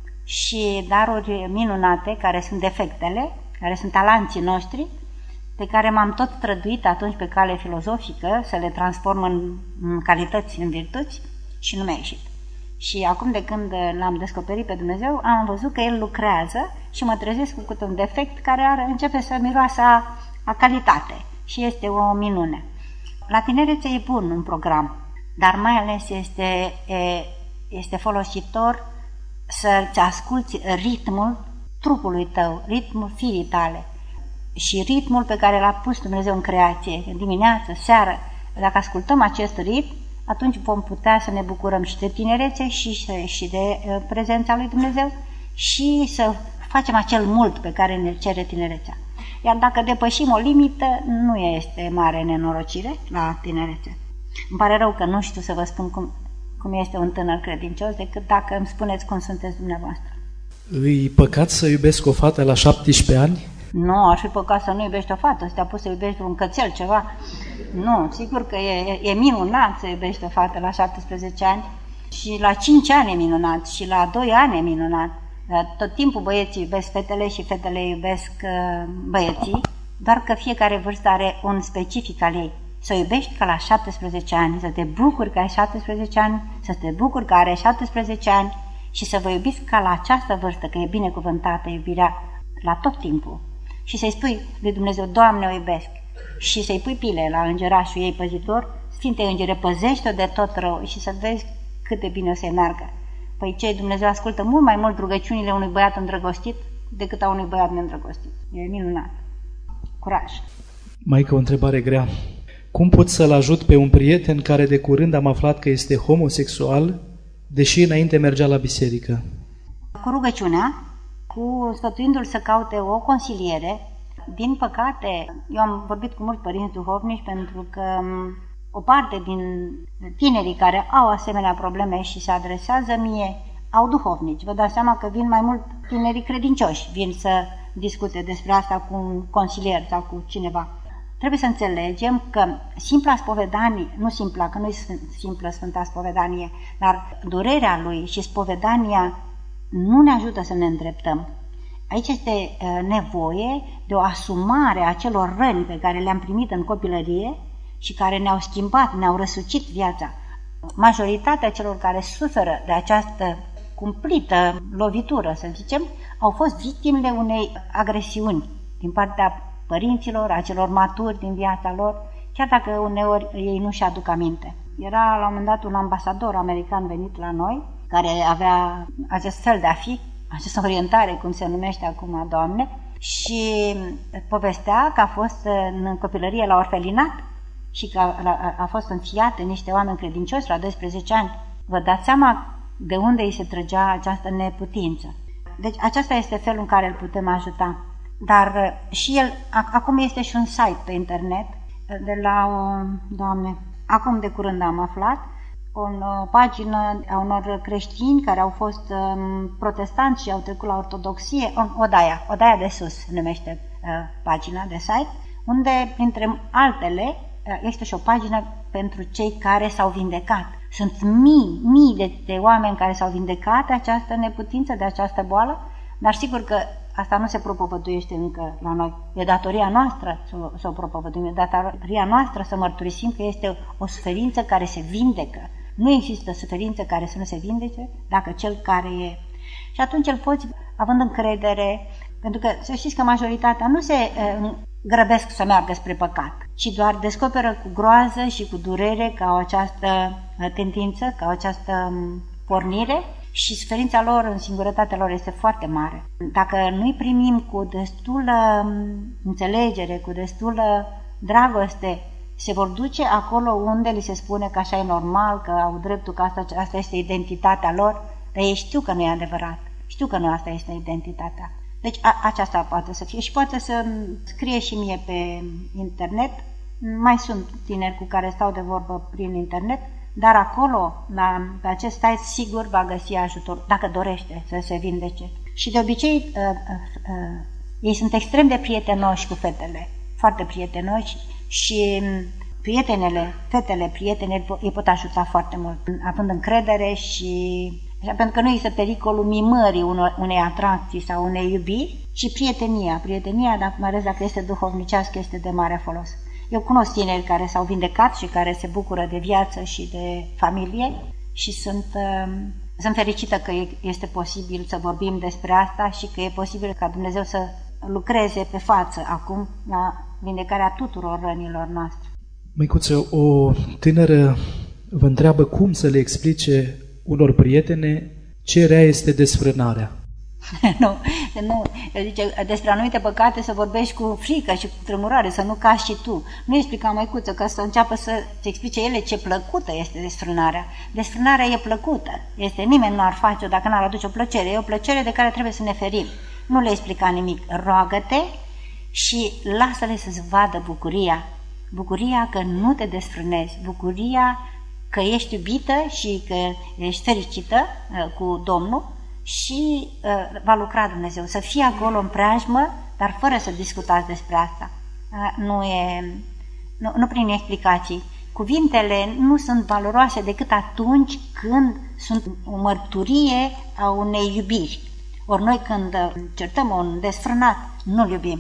și daruri minunate care sunt defectele, care sunt talanții noștri, pe care m-am tot trăduit atunci pe cale filozofică să le transform în, în calități, în virtuți și nu mi-a ieșit. Și acum de când l-am descoperit pe Dumnezeu, am văzut că El lucrează și mă trezesc cu câte un defect care are, începe să miroasă a, a calitate și este o minune. La tinerețe e bun un program, dar mai ales este, e, este folositor să-ți asculți ritmul trupului tău, ritmul firii tale și ritmul pe care l-a pus Dumnezeu în creație, dimineață, seară. Dacă ascultăm acest ritm, atunci vom putea să ne bucurăm și de tinerețe și, și de uh, prezența lui Dumnezeu și să facem acel mult pe care ne cere tinerețea. Iar dacă depășim o limită, nu este mare nenorocire la tinerețe. Îmi pare rău că nu știu să vă spun cum, cum este un tânăr credincios, decât dacă îmi spuneți cum sunteți dumneavoastră. Îi păcat să iubesc o fată la șaptesprezece ani? Nu, ar fi păcat să nu iubești o fată, să te apuci să iubești un cățel, ceva. Nu, sigur că e, e minunat să iubești o fată la șaptesprezece ani și la cinci ani e minunat și la doi ani e minunat. Tot timpul băieții iubesc fetele și fetele iubesc băieții, doar că fiecare vârstă are un specific al ei. Să o iubești ca la șaptesprezece ani, să te bucuri că ai șaptesprezece ani, să te bucuri că are șaptesprezece ani și să vă iubiți ca la această vârstă, că e binecuvântată iubirea la tot timpul. Și să-i spui lui Dumnezeu, Doamne, o iubesc. Și să-i pui pile la îngerașul ei păzitor, Sfinte Îngere, păzește-o de tot rău și să vezi cât de bine o să-i meargă. Păi cei Dumnezeu ascultă mult mai mult rugăciunile unui băiat îndrăgostit decât a unui băiat neîndrăgostit. E minunat. Curaj! Maică, o întrebare grea. Cum pot să-l ajut pe un prieten care de curând am aflat că este homosexual, deși înainte mergea la biserică? Cu rugăciunea, cu sfătuindu-l să caute o consiliere. Din păcate, eu am vorbit cu mulți părinți duhovnici pentru că o parte din tinerii care au asemenea probleme și se adresează mie au duhovnici. Vă dați seama că vin mai mult tinerii credincioși, vin să discute despre asta cu un consilier sau cu cineva. Trebuie să înțelegem că simpla spovedanie, nu simpla, că nu e simplă Sfânta Spovedanie, dar durerea lui și spovedania nu ne ajută să ne îndreptăm. Aici este nevoie de o asumare a celor răni pe care le-am primit în copilărie și care ne-au schimbat, ne-au răsucit viața. Majoritatea celor care suferă de această cumplită lovitură, să zicem, au fost victimele unei agresiuni din partea părinților, a celor maturi din viața lor, chiar dacă uneori ei nu-și aduc aminte. Era la un moment dat un ambasador american venit la noi, care avea acest fel de a fi, această orientare, cum se numește acum, Doamne, și povestea că a fost în copilărie la orfelinat și că a, a fost înfiat în niște oameni credincioși la doisprezece ani. Vă dați seama de unde îi se trăgea această neputință. Deci aceasta este felul în care îl putem ajuta. Dar și el, acum este și un site pe internet de la, Doamne, acum de curând am aflat, o pagină a unor creștini care au fost um, protestanți și au trecut la ortodoxie, Odaia, Odaia de Sus numește uh, pagina de site, unde, printre altele, uh, este și o pagină pentru cei care s-au vindecat. Sunt mii, mii de, de oameni care s-au vindecat de această neputință, de această boală, dar sigur că asta nu se propovăduiește încă la noi. E datoria noastră să, să o propovăduim, e datoria noastră să mărturisim că este o suferință care se vindecă. Nu există suferință care să nu se vindece dacă cel care e. Și atunci îl poți, având încredere, pentru că să știți că majoritatea nu se uh, grăbesc să meargă spre păcat, ci doar descoperă cu groază și cu durere că au această uh, tendință, că au această um, pornire și suferința lor în singurătatea lor este foarte mare. Dacă nu-i primim cu destulă um, înțelegere, cu destulă dragoste, se vor duce acolo unde li se spune că așa e normal, că au dreptul, că asta, asta este identitatea lor, dar ei știu că nu e adevărat. Știu că nu asta este identitatea. Deci a, aceasta poate să fie și poate să scrie și mie pe internet. Mai sunt tineri cu care stau de vorbă prin internet, dar acolo, la, pe acest site, sigur va găsi ajutor, dacă dorește să se vindece. Și de obicei, uh, uh, uh, ei sunt extrem de prietenoși cu fetele, foarte prietenoși, și prietenele, fetele, prietene, îi pot ajuta foarte mult, având încredere și așa, pentru că nu este pericolul mimării unei atracții sau unei iubiri, ci prietenia. Prietenia, dacă, mai ales dacă este duhovnicească, este de mare folos. Eu cunosc tineri care s-au vindecat și care se bucură de viață și de familie și sunt, uh, sunt fericită că este posibil să vorbim despre asta și că e posibil ca Dumnezeu să lucreze pe față acum la vindecarea tuturor rănilor noastre. Măicuță, o tânără vă întreabă cum să le explice unor prietene ce rea este desfrânarea. nu, nu, zice, despre anumite păcate să vorbești cu frică și cu tremurare, să nu cazi și tu. Nu explica măicuță că să înceapă să-ți explice ele ce plăcută este desfrânarea. Desfrânarea e plăcută, este, nimeni nu ar face-o dacă n-ar aduce o plăcere, e o plăcere de care trebuie să ne ferim. Nu le explica nimic, roagă-te și lasă-le să-ți vadă bucuria. Bucuria că nu te desfrânezi, bucuria că ești iubită și că ești fericită uh, cu Domnul și uh, va lucra Dumnezeu. Să fie acolo în preajmă, dar fără să discutați despre asta. Uh, nu, e, nu, nu prin explicații. Cuvintele nu sunt valoroase decât atunci când sunt o mărturie a unei iubiri. Ori noi când certăm un desfrânat, nu-l iubim.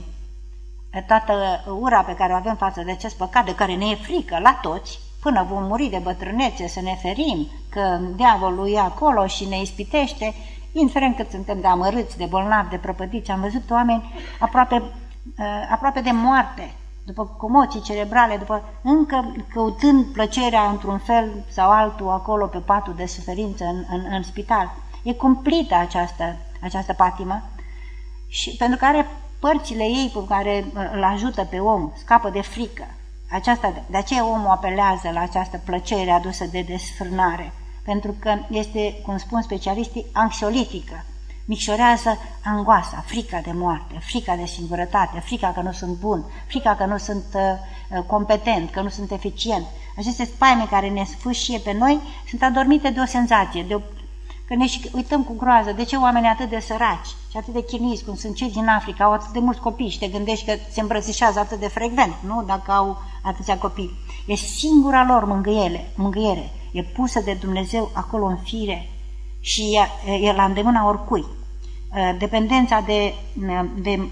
Toată ura pe care o avem față de acest păcat, de care ne e frică la toți, până vom muri de bătrânețe, să ne ferim, că diavolul e acolo și ne ispitește, indiferent cât suntem de amărâți, de bolnavi, de prăpădiți. Am văzut oameni aproape, aproape de moarte, după comoții cerebrale, după încă căutând plăcerea într-un fel sau altul acolo pe patul de suferință în, în, în spital. E cumplită această, această patimă și pentru că are părțile ei cu care îl ajută pe om, scapă de frică. Aceasta, de aceea omul apelează la această plăcere adusă de desfrânare, pentru că este, cum spun specialiștii, anxiolitică. Micșorează angoasa, frica de moarte, frica de singurătate, frica că nu sunt bun, frica că nu sunt uh, competent, că nu sunt eficient. Aceste spaime care ne sfâșie pe noi sunt adormite de o senzație, de o Că ne și uităm cu groază, de ce oamenii atât de săraci și atât de chinuiți, cum sunt cei din Africa, au atât de mulți copii și te gândești că se îmbrățișează atât de frecvent, nu? Dacă au atâția copii. E singura lor mângâiere, mângâiere. E pusă de Dumnezeu acolo în fire și e, e la îndemâna oricui. Dependența de, de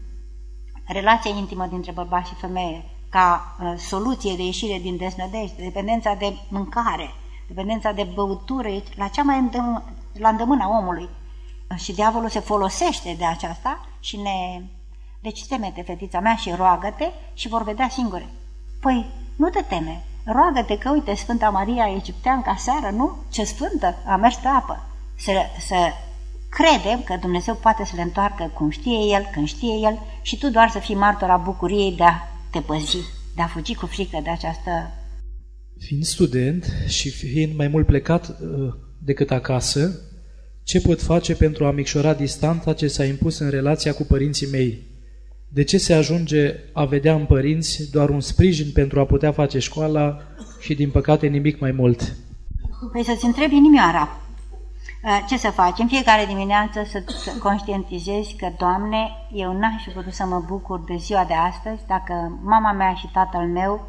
relația intimă dintre bărbat și femeie ca soluție de ieșire din desnădejde, dependența de mâncare, dependența de băutură, la cea mai îndemâna, la îndemâna omului. Și diavolul se folosește de aceasta și ne... Deci temete, fetița mea, și roagă-te și vor vedea singure. Păi, nu te teme, roagă-te că, uite, Sfânta Maria Egipteanca seară, nu? Ce sfântă, a mers pe apă. Să, să credem că Dumnezeu poate să le întoarcă cum știe El, când știe El și tu doar să fii martor a bucuriei de a te păzi, de a fugi cu frică de această... Fiind student și fiind mai mult plecat uh, decât acasă, ce pot face pentru a micșora distanța ce s-a impus în relația cu părinții mei? De ce se ajunge a vedea în părinți doar un sprijin pentru a putea face școala și, din păcate, nimic mai mult? Păi să-ți întrebi inimioara. Ce să faci? În fiecare dimineață să, să conștientizezi că, Doamne, eu n-aș fi putut să mă bucur de ziua de astăzi dacă mama mea și tatăl meu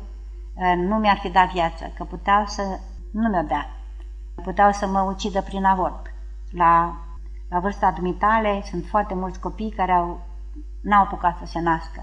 nu mi-ar fi dat viață, că puteau să nu mi-o dea, puteau să mă ucidă prin avort. La, la vârsta dumitale sunt foarte mulți copii care au, n-au apucat să se nască.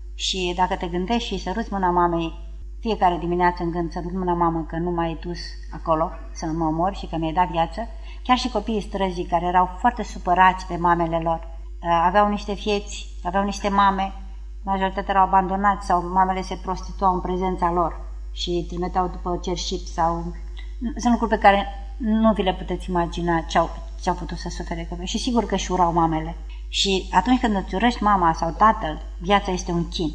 Și dacă te gândești și săruți mâna mamei fiecare dimineață în gând, sărut mâna mamă că nu m-ai dus acolo să mă omor și că mi-ai dat viață, chiar și copiii străzii care erau foarte supărați pe mamele lor, aveau niște fieți, aveau niște mame, majoritatea erau abandonați sau mamele se prostituau în prezența lor și îi trimiteau după cerșip sau... Sunt lucruri pe care nu vi le puteți imagina ce-au, ce-au putut să sufere copii. Și sigur că și urau mamele. Și atunci când îți urăști mama sau tatăl, viața este un chin.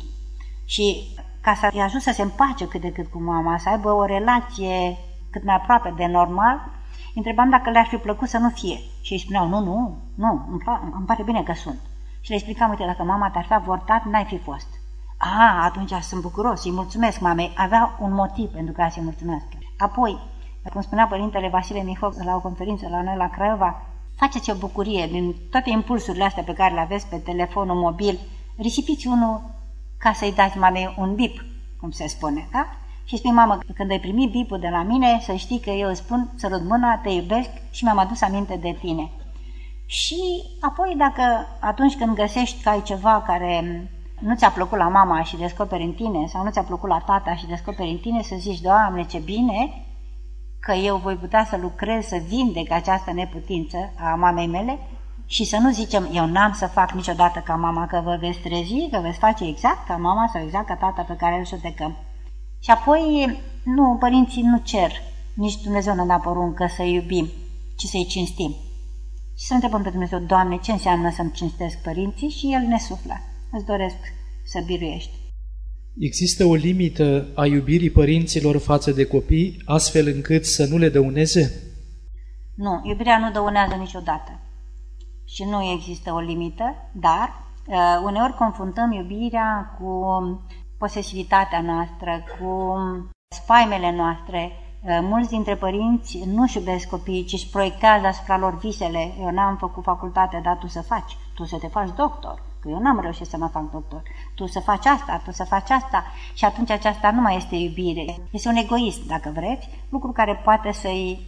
Și ca să-i ajut să se împace cât de cât cu mama, să aibă o relație cât mai aproape de normal, întrebam dacă le-ar fi plăcut să nu fie. Și îi spuneau, nu, nu, nu, îmi, îmi pare bine că sunt. Și le explicam, uite, dacă mama te-ar fi avortat, n-ai fi fost. A, atunci sunt bucuros, îi mulțumesc mamei. Avea un motiv pentru ca să-i mulțumesc. Apoi, cum spunea părintele Vasile Mihov la o conferință la noi la Craiova, faceți o bucurie din toate impulsurile astea pe care le aveți pe telefonul mobil, risipiți unul ca să-i dați mamei un bip, cum se spune, da? Și spui, mamă, când ai primit bipul de la mine, să știi că eu îți spun, sărut mâna, te iubesc și mi-am adus aminte de tine. Și apoi, dacă atunci când găsești că ai ceva care nu ți-a plăcut la mama și descoperi în tine, sau nu ți-a plăcut la tata și descoperi în tine, să zici, Doamne, ce bine că eu voi putea să lucrez, să vindec această neputință a mamei mele și să nu zicem, eu n-am să fac niciodată ca mama, că vă veți trezi, că veți face exact ca mama sau exact ca tata pe care îl judecăm. Și apoi, nu, părinții nu cer, nici Dumnezeu nu ne-a poruncă să iubim, ci să-i cinstim. Și să întrebăm pe Dumnezeu, Doamne, ce înseamnă să-mi cinstesc părinții? Și El ne suflă. Îți doresc să biruiești. Există o limită a iubirii părinților față de copii, astfel încât să nu le dăuneze? Nu, iubirea nu dăunează niciodată. Și nu există o limită, dar uh, uneori confruntăm iubirea cu posesivitatea noastră, cu spaimele noastre. Uh, mulți dintre părinți nu-și iubesc copiii, ci își proiectează asupra lor visele. Eu n-am făcut facultate, dar tu să faci, tu să te faci doctor. Că eu n-am reușit să mă fac doctor. Tu să faci asta, tu să faci asta. Și atunci aceasta nu mai este iubire. Este un egoism, dacă vreți, lucru care poate să-i...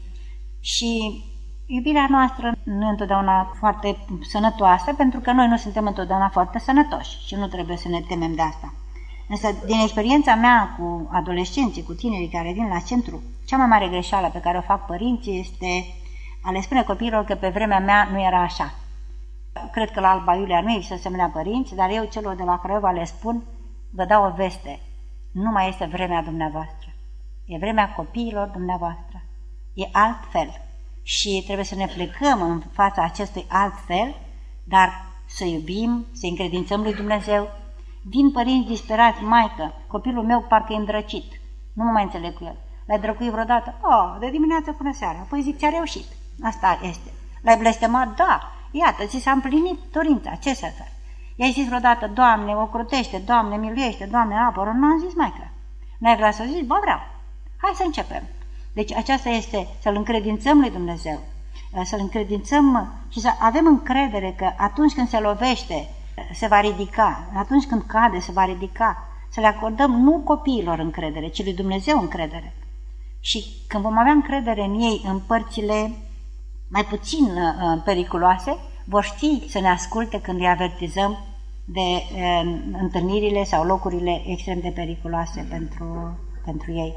Și iubirea noastră nu e întotdeauna foarte sănătoasă, pentru că noi nu suntem întotdeauna foarte sănătoși și nu trebuie să ne temem de asta. Însă, din experiența mea cu adolescenții, cu tinerii care vin la centru, cea mai mare greșeală pe care o fac părinții este a le spune copiilor că pe vremea mea nu era așa. Cred că la Alba Iulia nu există asemenea părinți, dar eu celor de la Craiova le spun, vă dau o veste, nu mai este vremea dumneavoastră, e vremea copiilor dumneavoastră, e altfel și trebuie să ne plecăm în fața acestui altfel, dar să iubim, să încredințăm lui Dumnezeu. Vin părinți disperați, maică, copilul meu parcă e îndrăcit, nu mă mai înțeleg cu el, l-ai drăcuit vreodată? Oh, de dimineață până seara, apoi zic, ți-a reușit, asta este, l-ai blestemat? Da. Iată, ți s-a împlinit dorința, ce să faci? I-ai zis vreodată, Doamne, ocrutește, Doamne, miluiește, Doamne, apără, nu am zis, maică. N-ai vrea să zici? Bă, vreau. Hai să începem. Deci aceasta este să-L încredințăm lui Dumnezeu, să-L încredințăm și să avem încredere că atunci când se lovește, se va ridica, atunci când cade, se va ridica, să le acordăm nu copiilor încredere, ci lui Dumnezeu încredere. Și când vom avea încredere în ei, în părțile mai puțin uh, periculoase, vor ști să ne asculte când îi avertizăm de uh, întâlnirile sau locurile extrem de periculoase pentru, pentru ei.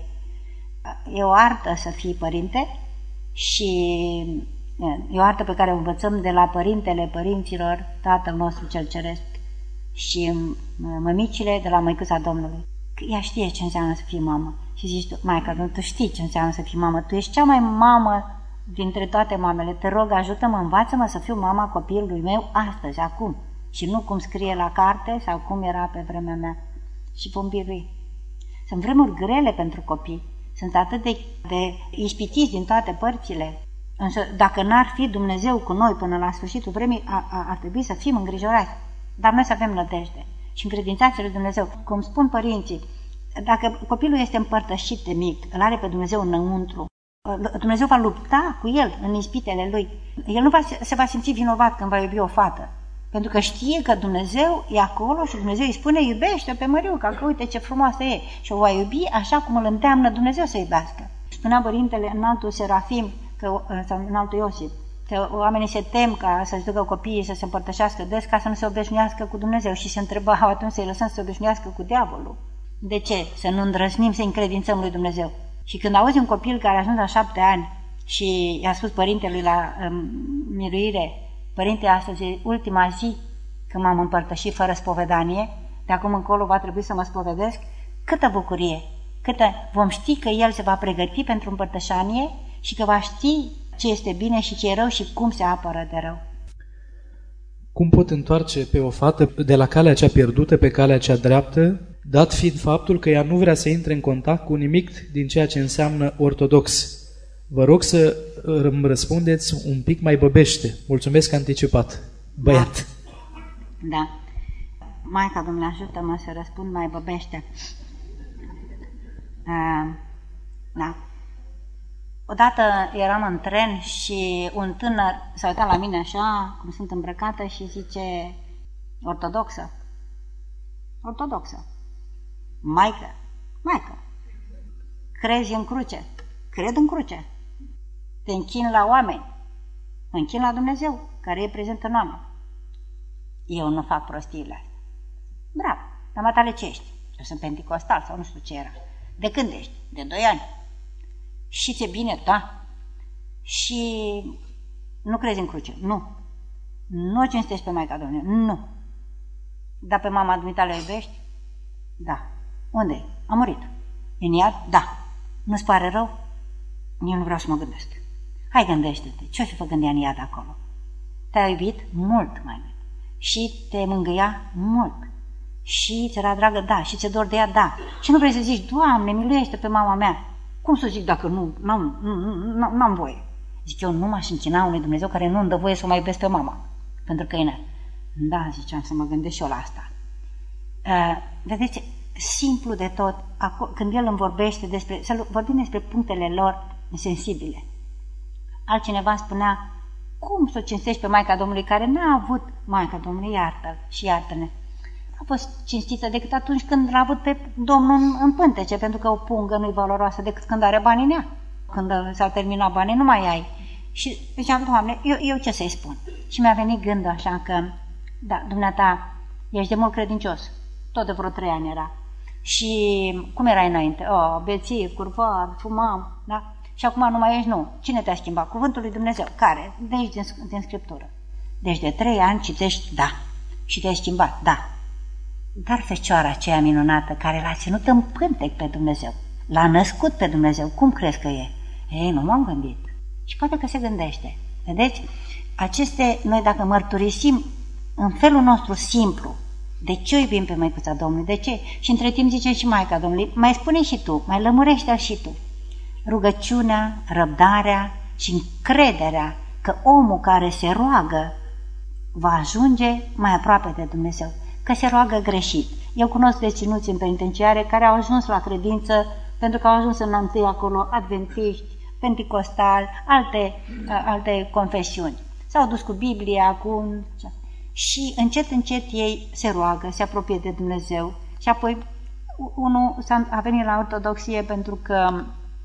E o artă să fii părinte și uh, e o artă pe care o învățăm de la părintele părinților, Tatăl nostru cel ceresc, și uh, mămicile de la Măicuța Domnului. Ea știe ce înseamnă să fii mamă. Și zici, Maica, tu știi ce înseamnă să fii mamă, tu ești cea mai mamă dintre toate mamele, te rog, ajută-mă, învață-mă să fiu mama copilului meu astăzi, acum, și nu cum scrie la carte sau cum era pe vremea mea. Și vom birui. Sunt vremuri grele pentru copii, sunt atât de, de ispitiți din toate părțile, însă dacă n-ar fi Dumnezeu cu noi până la sfârșitul vremii, a, a, ar trebui să fim îngrijorați, dar noi să avem nădejde și încredințați lui Dumnezeu. Cum spun părinții, dacă copilul este împărtășit de mic, îl are pe Dumnezeu înăuntru, Dumnezeu va lupta cu el în ispitele lui. El nu va, se va simți vinovat când va iubi o fată, pentru că știe că Dumnezeu e acolo și Dumnezeu îi spune, iubește pe Măriuca, că uite ce frumoasă e, și o va iubi așa cum îl îndeamnă Dumnezeu să iubească. Spunea părintele Înaltul Serafim, că, sau Înaltul Iosif, că oamenii se tem ca să-și ducă copiii să se împărtășească des ca să nu se obișnuiască cu Dumnezeu și se întrebau atunci să-i lăsăm să se obișnuiască cu diavolul. De ce? Să nu îndrăznim să încredințăm lui Dumnezeu. Și când auzi un copil care a ajuns la șapte ani și i-a spus părintelui la um, miruire, părinte, astăzi e ultima zi când m-am împărtășit fără spovedanie, de acum încolo va trebui să mă spovedesc, câtă bucurie, câtă vom ști că el se va pregăti pentru împărtășanie și că va ști ce este bine și ce e rău și cum se apără de rău. Cum pot întoarce pe o fată de la calea cea pierdută pe calea cea dreaptă, dat fiind faptul că ea nu vrea să intre în contact cu nimic din ceea ce înseamnă ortodox? Vă rog să îmi răspundeți un pic mai băbește. Mulțumesc anticipat. Băiat. Da. da. Maica Domnului, ajută-mă să răspund mai băbește. Uh, da. Odată eram în tren și un tânăr s-a uitat la mine așa, cum sunt îmbrăcată, și zice, ortodoxă. Ortodoxă. Maică, maică, crezi în cruce? Cred în cruce. Te închin la oameni. Mă închin la Dumnezeu, care e prezent în oameni. Eu nu fac prostiile astea. Bravo, dar matale ce ești? Eu sunt penticostal sau nu știu ce era. De când ești? De doi ani. Și ți-e bine? Da. Și nu crezi în cruce? Nu. Nu o cinstești pe Maica Domnului? Nu. Dar pe mama dumitale o iubești? Da. Unde-i? A murit. În iad? Da. Nu-ți pare rău? Eu nu vreau să mă gândesc. Hai, gândește-te. Ce-o fi făcând ea în iad acolo? Te-a iubit mult mai mult. Și te mângâia mult. Și ți era dragă? Da. Și ți-e dor de ea? Da. Și nu vrei să zici, Doamne, miluiește pe mama mea. Cum să zic dacă nu, n-am, n-am voie? Zic, eu nu m-aș închina unui Dumnezeu care nu îmi dă voie să o mai iubesc pe mama, pentru că e nea. Da, ziceam, să mă gândesc și eu la asta. Uh, vedeți, simplu de tot, când el îmi vorbește despre, să vorbim despre punctele lor sensibile. Altcineva spunea, cum să o cinstești pe Maica Domnului care n-a avut Maica Domnului, iartă-l și iartă-ne. A fost cinstită decât atunci când l-a avut pe Domnul în, în pântece, pentru că o pungă nu-i valoroasă decât când are bani în ea. Când s-au terminat banii, nu mai ai. Și ziceam, Doamne, eu, eu ce să-i spun? Și mi-a venit gândul așa că, da, dumneata, ești de mult credincios. Tot de vreo trei ani era. Și cum erai înainte? Oh, bețiv, curvar, fumam, da? Și acum nu mai ești, nu. Cine te-a schimbat? Cuvântul lui Dumnezeu. Care? De aici, din, din Scriptură. Deci de trei ani citești, da. Și te-ai schimbat, da. Dar fecioara aceea minunată care l-a ținut în pântec pe Dumnezeu, l-a născut pe Dumnezeu, cum crezi că e? Ei, nu m-am gândit. Și poate că se gândește. Vedeți? Aceste, noi dacă mărturisim în felul nostru simplu, de ce o iubim pe Măicuța Domnului? De ce? Și între timp zice și Maica Domnului, mai spune și tu, mai lămurește-l și tu. Rugăciunea, răbdarea și încrederea că omul care se roagă va ajunge mai aproape de Dumnezeu, că se roagă greșit. Eu cunosc deținuți în penitenciare care au ajuns la credință pentru că au ajuns în întâi acolo adventiști, penticostali, alte, alte confesiuni. S-au dus cu Biblia, cu... și încet, încet ei se roagă, se apropie de Dumnezeu și apoi unul a venit la ortodoxie pentru că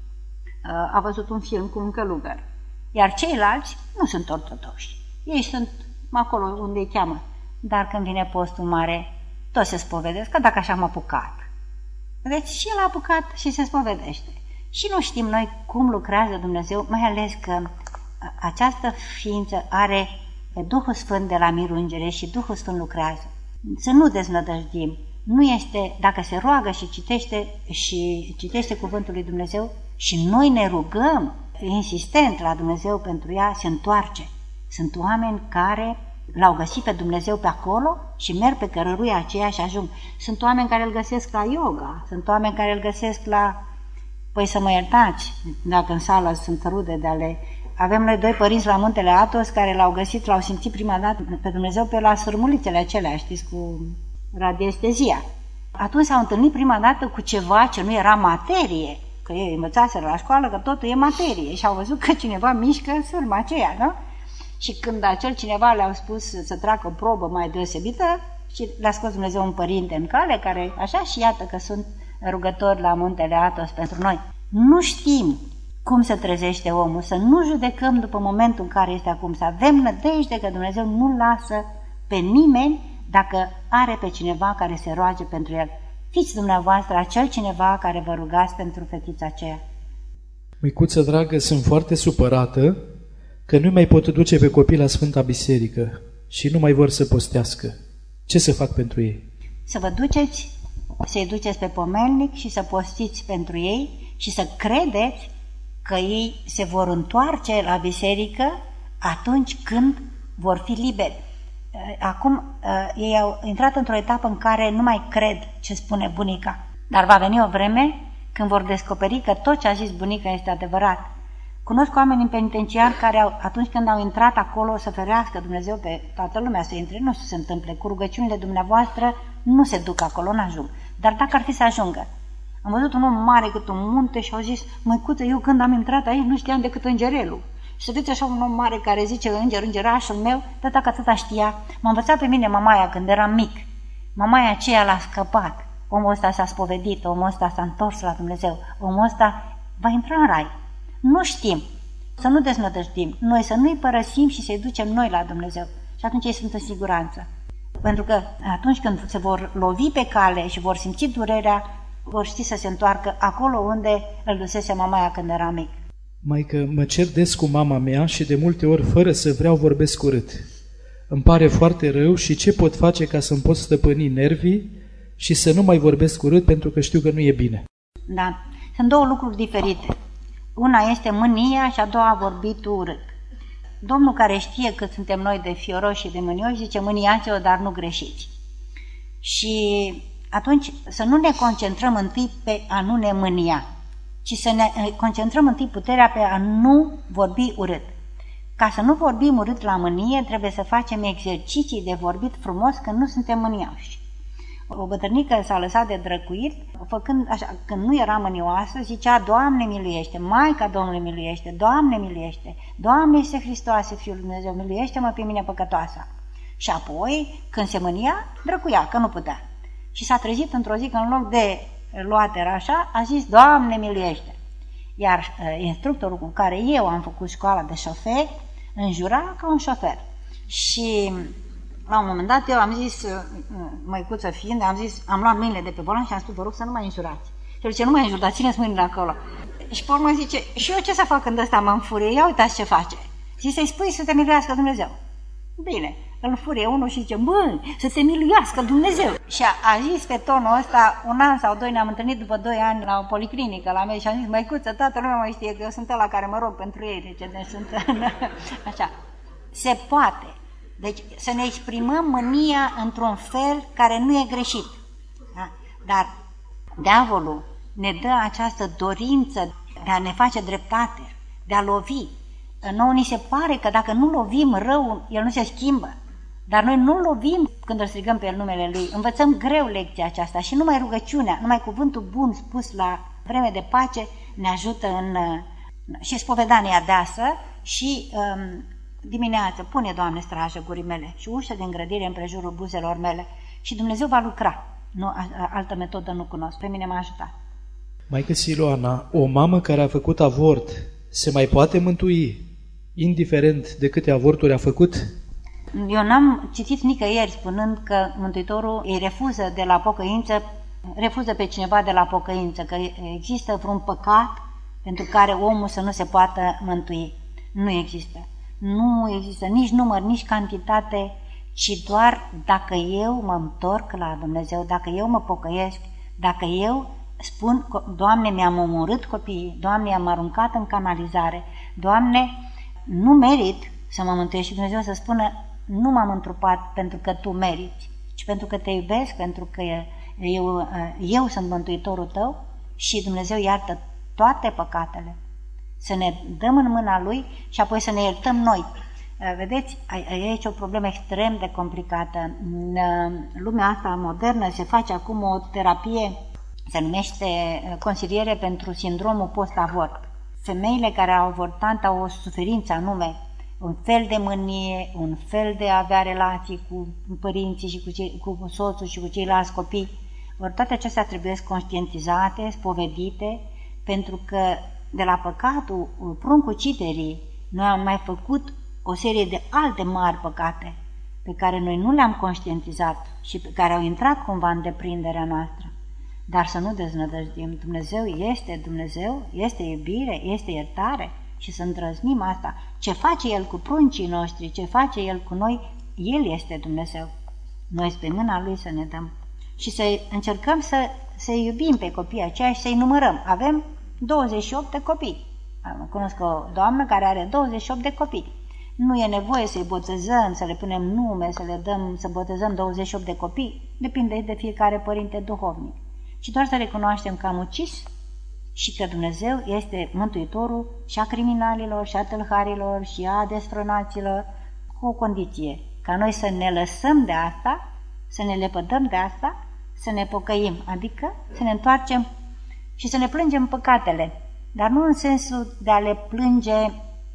a văzut un film cu un călugăr, iar ceilalți nu sunt ortodoxi. Ei sunt acolo unde îi cheamă. Dar când vine postul mare, toți se spovedesc, că dacă așa am apucat. Deci și el a apucat și se spovedește. Și nu știm noi cum lucrează Dumnezeu, mai ales că această ființă are Duhul Sfânt de la mirungere și Duhul Sfânt lucrează. Să nu deznădăjdim. Nu este, dacă se roagă și citește, și citește cuvântul lui Dumnezeu și noi ne rugăm insistent la Dumnezeu pentru ea, se întoarce. Sunt oameni care l-au găsit pe Dumnezeu pe acolo și merg pe cărăruia aceea și ajung. Sunt oameni care îl găsesc la yoga, sunt oameni care îl găsesc la... Păi să mă iertați, dacă în sală sunt rude de ale... Avem noi doi părinți la Muntele Athos care l-au găsit, l-au simțit prima dată pe Dumnezeu pe la sărmulițele acelea, știți, cu radiestezia. Atunci s-au întâlnit prima dată cu ceva ce nu era materie, că ei învățaseră la școală că totul e materie și au văzut că cineva mișcă sârma aceea, nu? Și când acel cineva le-a spus să treacă o probă mai deosebită și le-a scos Dumnezeu un părinte în cale, care așa și iată că sunt rugători la Muntele Athos pentru noi. Nu știm cum se trezește omul, să nu judecăm după momentul în care este acum, să avem nădejde că Dumnezeu nu lasă pe nimeni dacă are pe cineva care se roage pentru el. Fiți dumneavoastră acel cineva care vă rugați pentru fetița aceea. Măicuță dragă, sunt foarte supărată că nu mai pot duce pe copii la Sfânta Biserică și nu mai vor să postească. Ce să fac pentru ei? Să vă duceți, să-i duceți pe pomelnic și să postiți pentru ei și să credeți că ei se vor întoarce la biserică atunci când vor fi liberi. Acum ei au intrat într-o etapă în care nu mai cred ce spune bunica, dar va veni o vreme când vor descoperi că tot ce a zis bunica este adevărat. Cunosc oameni în penitenciar care au, atunci când au intrat acolo, să ferească Dumnezeu pe toată lumea să intre, nu se întâmple, cu rugăciunile dumneavoastră nu se duc acolo, n-ajung. Dar dacă ar fi să ajungă, am văzut un om mare cât un munte și au zis, măicuță, eu când am intrat aici nu știam decât îngerelul. Și să vedeți așa un om mare care zice, înger, îngerașul meu, tata că atâta știa. M-a învățat pe mine mamaia când eram mic. Mamaia aceea l-a scăpat. Omul ăsta s-a spovedit, omul ăsta s-a întors la Dumnezeu, omul ăsta va intra în rai. Nu știm, să nu deznădăjdim, noi să nu-i părăsim și să-i ducem noi la Dumnezeu. Și atunci ei sunt în siguranță. Pentru că atunci când se vor lovi pe cale și vor simți durerea, vor ști să se întoarcă acolo unde îl dusese mamaia când era mic. Maică, mă cer des cu mama mea și de multe ori, fără să vreau, vorbesc urât. Îmi pare foarte rău și ce pot face ca să-mi pot stăpâni nervii și să nu mai vorbesc urât pentru că știu că nu e bine. Da, sunt două lucruri diferite. Una este mânia și a doua vorbitul urât. Domnul care știe că suntem noi de fioroși și de mânioși zice mâniați-o, dar nu greșiți. Și atunci să nu ne concentrăm întâi pe a nu ne mânia, ci să ne concentrăm întâi puterea pe a nu vorbi urât. Ca să nu vorbim urât la mânie, trebuie să facem exerciții de vorbit frumos când nu suntem mânioși. O bătrânică s-a lăsat de drăcuit, făcând așa, când nu era mânioasă, zicea, Doamne miluiește, Maica Domnului miluiește, Doamne miluiește, Doamne Iisuse Hristoase, Fiul lui Dumnezeu, miluiește-mă pe mine păcătoasa. Și apoi, când se mânia, drăcuia, că nu putea. Și s-a trezit într-o zi că în loc de luater așa, a zis, Doamne miluiește. Iar uh, instructorul cu care eu am făcut școala de șofer, înjura ca un șofer. Și la un moment dat eu am zis, măicuță fiind, am zis, am luat mâinile de pe volan și am spus, vă rog să nu mai înjurați. Și zice, nu mai înjurați, țineți mâinile acolo. Și pe urmă zice, și eu ce să fac când ăsta mă înfurie? Ia uitați ce face. Și să-i spui să te miluiască Dumnezeu. Bine, îl înfurie unul și zice, bă, să te miluiască Dumnezeu. Și a, a zis pe tonul ăsta, un an sau doi, ne-am întâlnit după doi ani la o policlinică la mea și am zis, măicuță, toată lumea mai știe că eu sunt ăla care mă rog pentru ei, deci, deci sunt așa. Se poate. Deci să ne exprimăm mânia într-un fel care nu e greșit. Da? Dar diavolul ne dă această dorință de a ne face dreptate, de a lovi. Nouă ni se pare că dacă nu lovim rău, el nu se schimbă. Dar noi nu lovim când îl strigăm pe el numele lui. Învățăm greu lecția aceasta și numai rugăciunea, numai cuvântul bun spus la vreme de pace ne ajută în și spovedania deasă și um, dimineață, pune, Doamne, strajă gurii mele și ușă de îngrădire împrejurul buzelor mele și Dumnezeu va lucra. Nu, altă metodă nu cunosc, pe mine m-a ajutat. Maică Siluana, o mamă care a făcut avort se mai poate mântui, indiferent de câte avorturi a făcut? Eu n-am citit nicăieri spunând că Mântuitorul îi refuză de la pocăință, refuză pe cineva de la pocăință, că există vreun păcat pentru care omul să nu se poată mântui. Nu există. Nu există nici număr, nici cantitate, ci doar dacă eu mă întorc la Dumnezeu, dacă eu mă pocăiesc, dacă eu spun, Doamne, mi-am omorât copiii, Doamne, i-am aruncat în canalizare, Doamne, nu merit să mă mântuiești, și Dumnezeu să spună, nu m-am întrupat pentru că tu meriți, ci pentru că te iubesc, pentru că eu, eu sunt mântuitorul tău și Dumnezeu iartă toate păcatele. Să ne dăm în mâna Lui și apoi să ne iertăm noi. Vedeți, aici o problemă extrem de complicată. În lumea asta modernă se face acum o terapie, se numește consiliere pentru sindromul post-avort. Femeile care au avortat au o suferință anume, un fel de mânie, un fel de a avea relații cu părinții și cu, cei, cu soțul și cu ceilalți copii. Ori toate acestea trebuie conștientizate, spovedite, pentru că de la păcatul pruncuciterii noi am mai făcut o serie de alte mari păcate pe care noi nu le-am conștientizat și pe care au intrat cumva în deprinderea noastră. Dar să nu deznădăjdim, Dumnezeu este Dumnezeu, este iubire, este iertare și să îndrăznim asta. Ce face El cu pruncii noștri, ce face El cu noi, El este Dumnezeu. Noi pe mâna Lui să ne dăm și să încercăm să, să iubim pe copiii aceia și să-i numărăm. Avem douăzeci și opt de copii. Am cunosc o doamnă care are douăzeci și opt de copii. Nu e nevoie să-i botezăm, să le punem nume, să le dăm, să botezăm douăzeci și opt de copii. Depinde de fiecare părinte duhovnic. Și doar să recunoaștem că am ucis și că Dumnezeu este mântuitorul și a criminalilor, și a tâlharilor, și a desfrânaților, cu o condiție, ca noi să ne lăsăm de asta, să ne lepădăm de asta, să ne pocăim, adică să ne întoarcem și să ne plângem păcatele, dar nu în sensul de a le plânge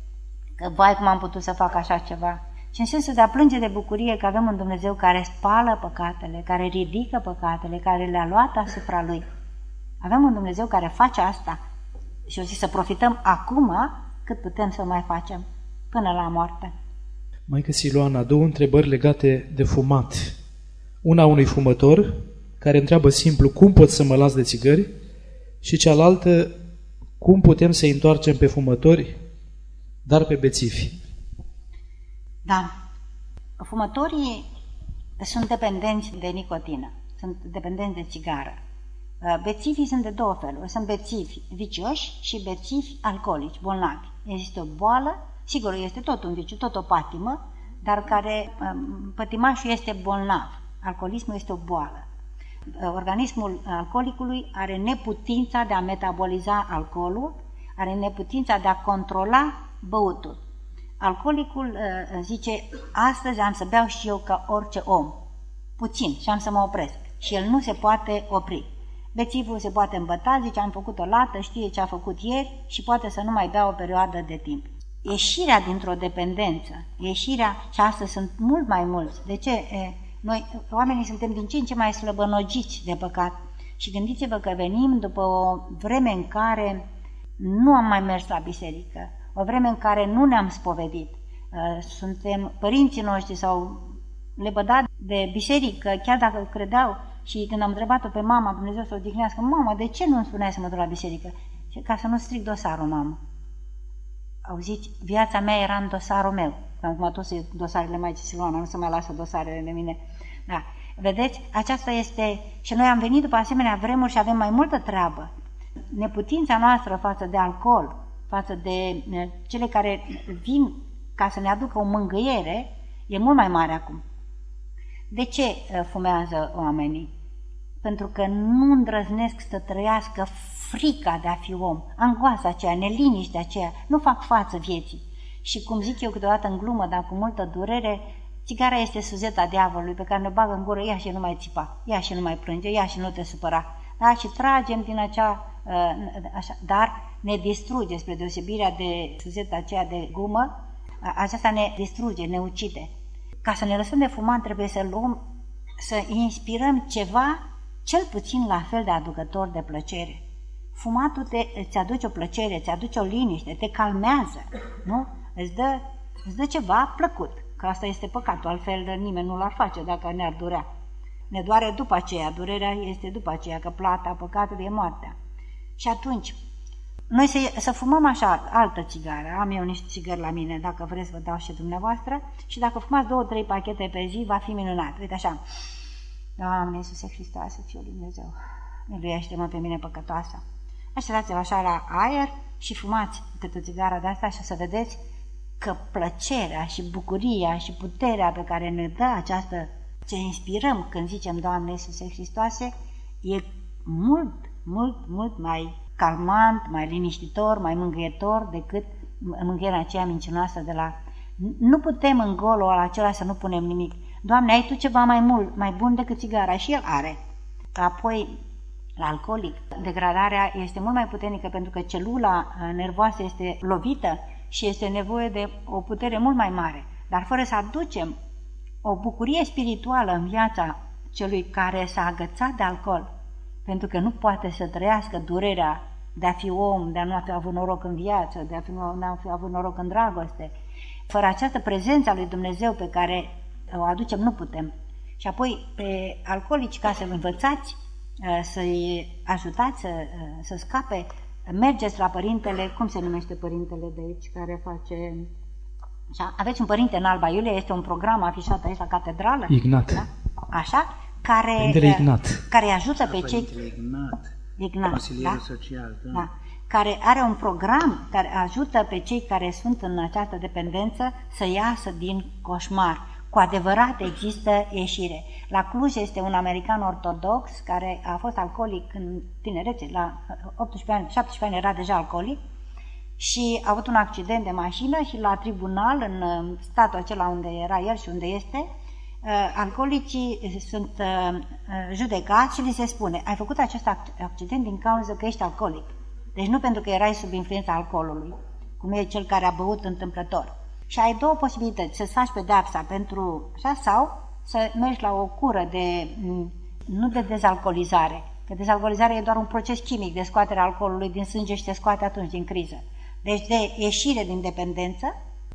că, vai, cum am putut să fac așa ceva, ci în sensul de a plânge de bucurie că avem un Dumnezeu care spală păcatele, care ridică păcatele, care le-a luat asupra Lui. Avem un Dumnezeu care face asta și o zi să profităm acum cât putem să mai facem până la moarte. Maică Siluana, două întrebări legate de fumat. Una unui fumător care întreabă simplu cum pot să mă las de țigări și cealaltă cum putem să-i întoarcem pe fumători, dar pe bețivi. Da. Fumătorii sunt dependenți de nicotină, sunt dependenți de țigară. Bețivii sunt de două feluri. Sunt bețivi vicioși și bețivi alcoolici, bolnavi. Este o boală, sigur, este tot un viciu, tot o patimă, dar care pătimașul este bolnav. Alcoolismul este o boală. Organismul alcoolicului are neputința de a metaboliza alcoolul, are neputința de a controla băutul. Alcoolicul zice, astăzi am să beau și eu ca orice om, puțin, și am să mă opresc. Și el nu se poate opri. Bețivul se poate îmbăta, zice, am făcut o lată, știe ce a făcut ieri și poate să nu mai bea o perioadă de timp. Ieșirea dintr-o dependență, ieșirea, și astăzi sunt mult mai mulți. De ce? E, noi, oamenii, suntem din ce în ce mai slăbănogiți de păcat. Și gândiți-vă că venim după o vreme în care nu am mai mers la biserică, o vreme în care nu ne-am spovedit. Suntem, părinții noștri s-au lepădat de biserică, chiar dacă credeau. Și când am întrebat-o pe mama, Dumnezeu să o odihnească, mama, de ce nu îmi spuneai să mă duc la biserică? Și ca să nu stric dosarul, mamă. Auziți, viața mea era în dosarul meu. Am m-a dus dosarele Maicii Siluana, nu să mai lasă dosarele de mine. Da. Vedeți, aceasta este... Și noi am venit după asemenea vremuri și avem mai multă treabă. Neputința noastră față de alcool, față de cele care vin ca să ne aducă o mângâiere, e mult mai mare acum. De ce fumează oamenii? Pentru că nu îndrăznesc să trăiască frica de a fi om, angoasa aceea, neliniștea aceea, nu fac față vieții. Și cum zic eu câteodată în glumă, dar cu multă durere, țigara este suzeta diavolului pe care ne bagă în gură, ia și nu mai țipa, ia și nu mai plânge, ia și nu te supăra. Da? Și tragem din acea, așa, dar ne distruge, spre deosebirea de suzeta aceea de gumă, aceasta ne distruge, ne ucide. Ca să ne lăsăm de fumat trebuie să luăm, să inspirăm ceva cel puțin la fel de aducător de plăcere. Fumatul te, îți aduce o plăcere, îți aduce o liniște, te calmează, nu? Îți dă, îți dă ceva plăcut, că asta este păcatul, altfel nimeni nu l-ar face dacă ne-ar durea. Ne doare după aceea, durerea este după aceea, că plata păcatului e moartea. Și atunci, noi să, să fumăm așa, altă țigară, am eu niște țigări la mine, dacă vreți vă dau și dumneavoastră, și dacă fumați două, trei pachete pe zi, va fi minunat. Uite așa, Doamne Iisuse Hristoase, Fiul lui Dumnezeu, miluiește-mă pe mine păcătoasă. Așezați-vă așa la aer și fumați câte o țigară de asta și o să vedeți că plăcerea și bucuria și puterea pe care ne dă această, ce inspirăm când zicem Doamne Iisuse Hristoase, e mult, mult, mult mai calmant, mai liniștitor, mai mângâietor decât mângâierea aceea mincinoasă de la... Nu putem în golul acela să nu punem nimic. Doamne, ai Tu ceva mai mult, mai bun decât țigara, și El are. Apoi, la alcoolic, degradarea este mult mai puternică pentru că celula nervoasă este lovită și este nevoie de o putere mult mai mare. Dar fără să aducem o bucurie spirituală în viața celui care s-a agățat de alcool, pentru că nu poate să trăiască durerea de a fi om, de a nu fi avut noroc în viață, de a fi, nu a fi avut noroc în dragoste. Fără această prezență a lui Dumnezeu pe care o aducem, nu putem. Și apoi, pe alcoolici, ca să-l învățați, să-i ajutați să, să scape, mergeți la părintele, cum se numește părintele de aici, care face... Așa, aveți un părinte în Alba Iulia, este un program afișat aici la catedrală. Ignat. Da? Așa, care, Ignat. care ajută pe cei... Ignat. Ignat, Consilierul da? social, da. Da. Care are un program care ajută pe cei care sunt în această dependență să iasă din coșmar. Cu adevărat există ieșire. La Cluj este un american ortodox care a fost alcoolic în tinerețe, la optsprezece ani, șaptesprezece ani era deja alcoolic și a avut un accident de mașină și la tribunal, în statul acela unde era el și unde este, alcoolicii sunt judecați și li se spune: ai făcut acest accident din cauza că ești alcoolic. Deci nu pentru că erai sub influența alcoolului, cum e cel care a băut întâmplător. Și ai două posibilități: să-ți faci pedeapsa pentru așa, sau să mergi la o cură de, nu de dezalcoolizare, că dezalcoolizarea e doar un proces chimic de scoatere a alcoolului din sânge și te scoate atunci din criză. Deci de ieșire din dependență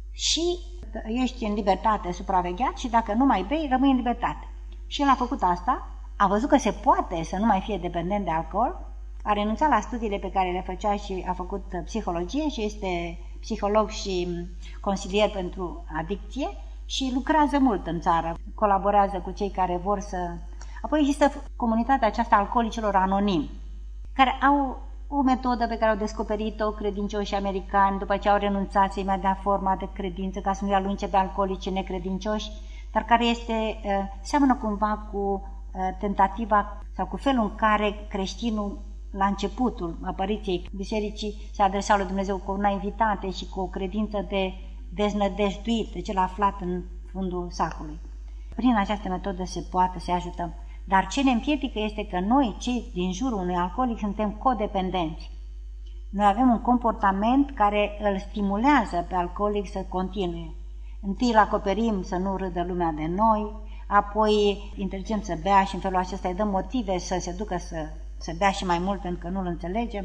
și ești în libertate supravegheat și dacă nu mai bei, rămâi în libertate. Și el a făcut asta, a văzut că se poate să nu mai fie dependent de alcool, a renunțat la studiile pe care le făcea și a făcut psihologie și este psiholog și consilier pentru adicție și lucrează mult în țară, colaborează cu cei care vor să... Apoi există comunitatea aceasta alcoolicilor anonimi, care au o metodă pe care au descoperit-o credincioși americani, după ce au renunțat să-i mai dea forma de credință ca să nu-i alunce pe alcoolici necredincioși, dar care este, seamănă cumva cu tentativa sau cu felul în care creștinul la începutul apariției bisericii se adresa lui Dumnezeu cu o naivitate și cu o credință de deznădejduit, de cel aflat în fundul sacului. Prin această metodă se poate să ajutăm. Dar ce ne împiedică este că noi, cei din jurul unui alcoolic, suntem codependenți. Noi avem un comportament care îl stimulează pe alcoolic să continue. Întâi îl acoperim să nu râdă lumea de noi, apoi interzicem să bea și în felul acesta îi dăm motive să se ducă să, să bea și mai mult pentru că nu-l înțelegem.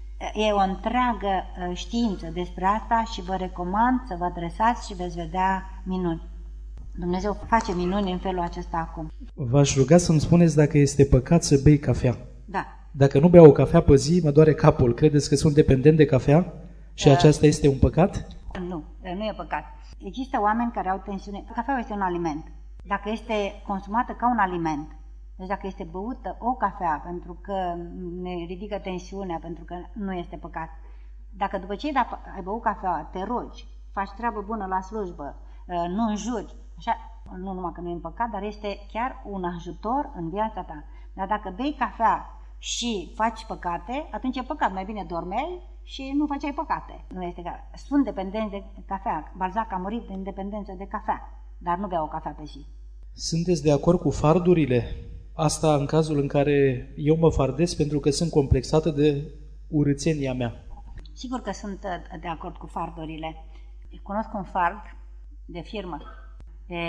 E o întreagă știință despre asta și vă recomand să vă adresați și veți vedea minuni. Dumnezeu face minuni în felul acesta acum. V-aș ruga să-mi spuneți dacă este păcat să bei cafea. Da. Dacă nu beau o cafea pe zi, mă doare capul. Credeți că sunt dependent de cafea și uh, aceasta este un păcat? Nu, nu e păcat. Există oameni care au tensiune. Cafeaua este un aliment. Dacă este consumată ca un aliment, deci dacă este băută o cafea pentru că ne ridică tensiunea, pentru că nu este păcat. Dacă după ce ai băut cafea, te rogi, faci treabă bună la slujbă, nu înjuri, așa, nu numai că nu e în păcat, dar este chiar un ajutor în viața ta. Dar dacă bei cafea și faci păcate, atunci e păcat, mai bine dormeai și nu făceai păcate. Nu este ca... Sunt dependenți de cafea. Balzac a murit din dependență de cafea, dar nu bea o cafea pe zi. Sunteți de acord cu fardurile? Asta în cazul în care eu mă fardez pentru că sunt complexată de urâțenia mea. Sigur că sunt de acord cu fardurile. Cunosc un fard de firmă, de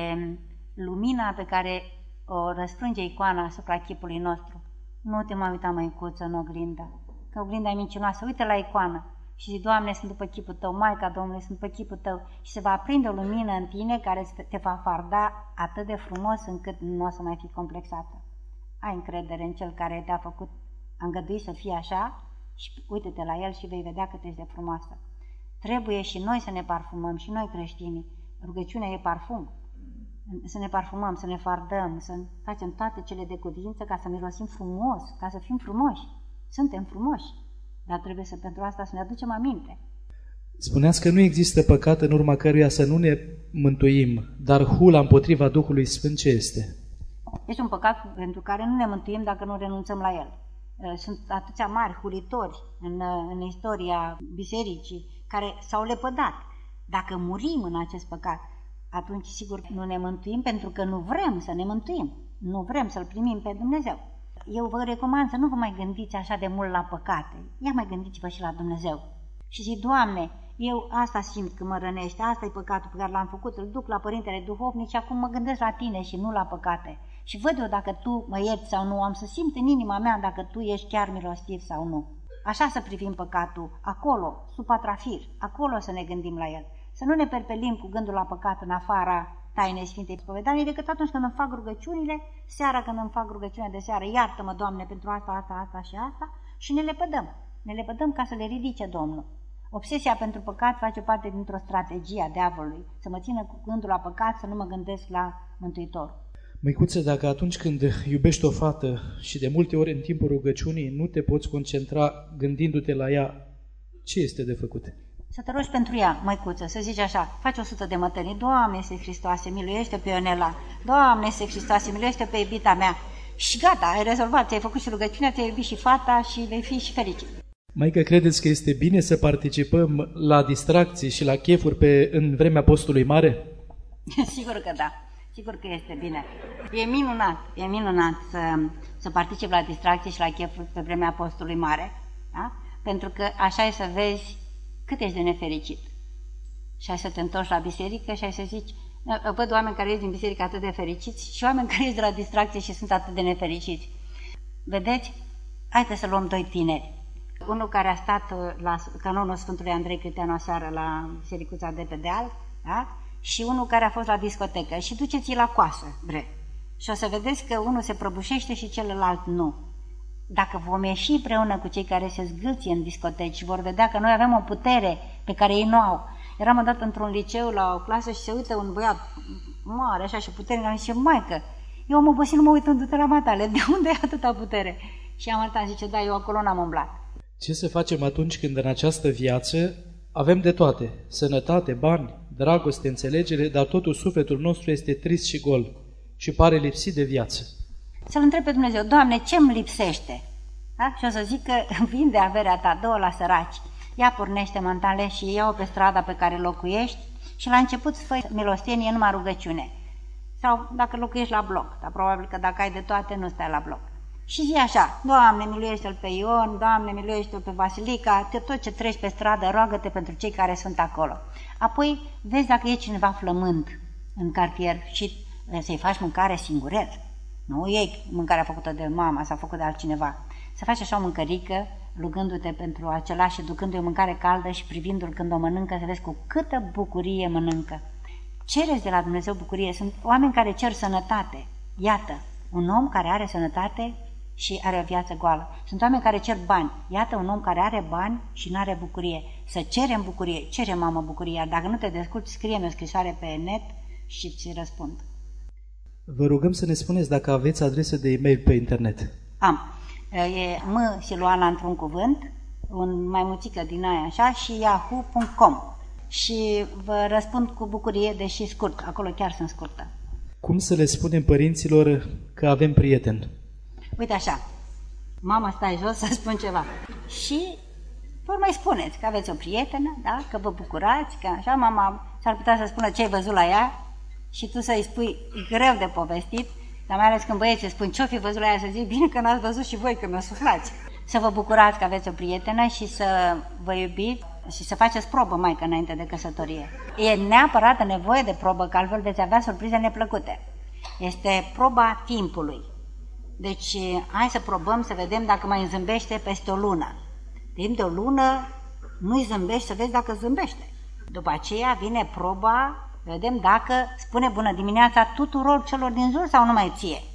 lumina pe care o răsfrânge icoana asupra chipului nostru. Nu te mai uita, măicuță, în oglindă, că oglinda e mincinoasă. Uite la icoană și zi: Doamne, sunt după chipul Tău, Maica Domnului, sunt după chipul Tău. Și se va aprinde o lumină în tine care te va farda atât de frumos încât nu o să mai fii complexată. Ai încredere în Cel care te-a făcut, a îngăduit să fie așa și uite-te la El și vei vedea cât ești de frumoasă. Trebuie și noi să ne parfumăm, și noi creștinii. Rugăciunea e parfum. să ne parfumăm, să ne fardăm, să facem toate cele de cuvință ca să mirosim frumos, ca să fim frumoși. Suntem frumoși, dar trebuie să pentru asta să ne aducem aminte. Spuneați că nu există păcat în urma căruia să nu ne mântuim, dar hula împotriva Duhului Sfânt ce este? Este un păcat pentru care nu ne mântuim dacă nu renunțăm la el. Sunt atâția mari hulitori în, în istoria bisericii care s-au lepădat. Dacă murim în acest păcat, atunci sigur nu ne mântuim pentru că nu vrem să ne mântuim. Nu vrem să-L primim pe Dumnezeu. Eu vă recomand să nu vă mai gândiți așa de mult la păcate. Ia mai gândiți-vă și la Dumnezeu. Și zic, Doamne, eu asta simt că mă rănește, asta e păcatul pe care l-am făcut, îl duc la părintele duhovnic și acum mă gândesc la tine și nu la păcate. Și văd eu dacă tu mă ierți sau nu, am să simt în inima mea dacă tu ești chiar milostiv sau nu. Așa să privim păcatul, acolo, sub patrafir, acolo să ne gândim la el. Să nu ne perpelim cu gândul la păcat în afara tainei Sfintei Spovedanii, decât atunci când îmi fac rugăciunile, seara când îmi fac rugăciunea de seară, iartă-mă, Doamne, pentru asta, asta, asta și asta, și ne lepădăm. Ne lepădăm ca să le ridice Domnul. Obsesia pentru păcat face parte dintr-o strategie a diavolului, să mă țină cu gândul la păcat, să nu mă gândesc la Mântuitor. Măicuță, dacă atunci când iubești o fată și de multe ori în timpul rugăciunii nu te poți concentra gândindu-te la ea, ce este de făcut? Să te rogi pentru ea, măicuță, să zici așa, faci o sută de mătănii, Doamne, Iisuse Hristoase, miluiește pe Ionela, Doamne, Iisuse Hristoase, miluiește pe iubita mea. Și gata, ai rezolvat, ți-ai făcut și rugăciunea, ți-ai iubit și fata și vei fi și fericit. Maică, credeți că este bine să participăm la distracții și la chefuri pe, în vremea postului mare? Sigur că da, sigur că este bine. E minunat, e minunat să, să participi la distracții și la chefuri pe vremea postului mare, da? Pentru că așa e să vezi cât ești de nefericit. Și ai să te întorci la biserică și ai să zici, văd oameni care ies din biserică atât de fericiți și oameni care ies de la distracție și sunt atât de nefericiți. Vedeți? Haideți să luăm doi tineri. Unul care a stat la canonul Sfântului Andrei Câteanu aseară la bisericuța de pe deal, da? Și unul care a fost la discotecă. Și duceți-i la coasă, bre. Și o să vedeți că unul se prăbușește și celălalt nu. Dacă vom ieși împreună cu cei care se zgâlție în discoteci și vor vedea că noi avem o putere pe care ei nu au. Eram odată într-un liceu la o clasă și se uită un băiat mare așa și puternic, am zice, maică, eu am obosit, nu mă uit în la matale, de unde e atâta putere? Și am arătat, zice, da, eu acolo n-am umblat. Ce să facem atunci când în această viață avem de toate, sănătate, bani, dragoste, înțelegere, dar totul sufletul nostru este trist și gol și pare lipsit de viață? Să-L întreb pe Dumnezeu, Doamne, ce-mi lipsește? Da? Și o să zic că vinde averea ta, dă-o la săraci, ia pornește mantale și ia-o pe strada pe care locuiești și la început fă milostenie numai rugăciune. Sau dacă locuiești la bloc, dar probabil că dacă ai de toate nu stai la bloc. Și zi așa, Doamne, miluiește-l pe Ion, Doamne, miluiește-l pe Vasilica, te, tot ce treci pe stradă, roagă-te pentru cei care sunt acolo. Apoi vezi dacă e cineva flămând în cartier și să-i faci mâncare singurel. Nu iei mâncarea făcută de mama sau făcută de altcineva. Să faci așa o mâncărică, rugându-te pentru acela și ducându-i mâncare caldă și privindu-l când o mănâncă, să vezi cu câtă bucurie mănâncă. Cereți de la Dumnezeu bucurie. Sunt oameni care cer sănătate. Iată, un om care are sănătate și are o viață goală. Sunt oameni care cer bani. Iată un om care are bani și nu are bucurie. Să cerem bucurie. Cere, mamă, bucurie. Iar dacă nu te descurci, scrie-mi o scrisoare pe net și ți răspund. Vă rugăm să ne spuneți dacă aveți adresă de e-mail pe internet. Am. E M. Siluana într-un cuvânt, un maimuțică din aia așa și yahoo punct com. Și vă răspund cu bucurie, deși scurt. Acolo chiar sunt scurtă. Cum să le spunem părinților că avem prieten? Uite așa, mama, stai jos să spun ceva. Și vor mai spuneți că aveți o prietenă, da? Că vă bucurați, că așa, mama s-ar putea să spună ce ai văzut la ea și tu să-i spui, e greu de povestit, dar mai ales când băieții spun ce-o fi văzut la ea, să zic, bine că n-ați văzut și voi, că mi-o suflați. Să vă bucurați că aveți o prietenă și să vă iubiți și să faceți probă, maică, înainte de căsătorie. E neapărat nevoie de probă, că altfel veți avea surprize neplăcute. Este proba timpului. Deci, hai să probăm, să vedem dacă mai zâmbește peste o lună. Timp de o lună nu-i zâmbești, să vezi dacă zâmbește. După aceea vine proba, vedem dacă spune bună dimineața tuturor celor din jur sau numai ție.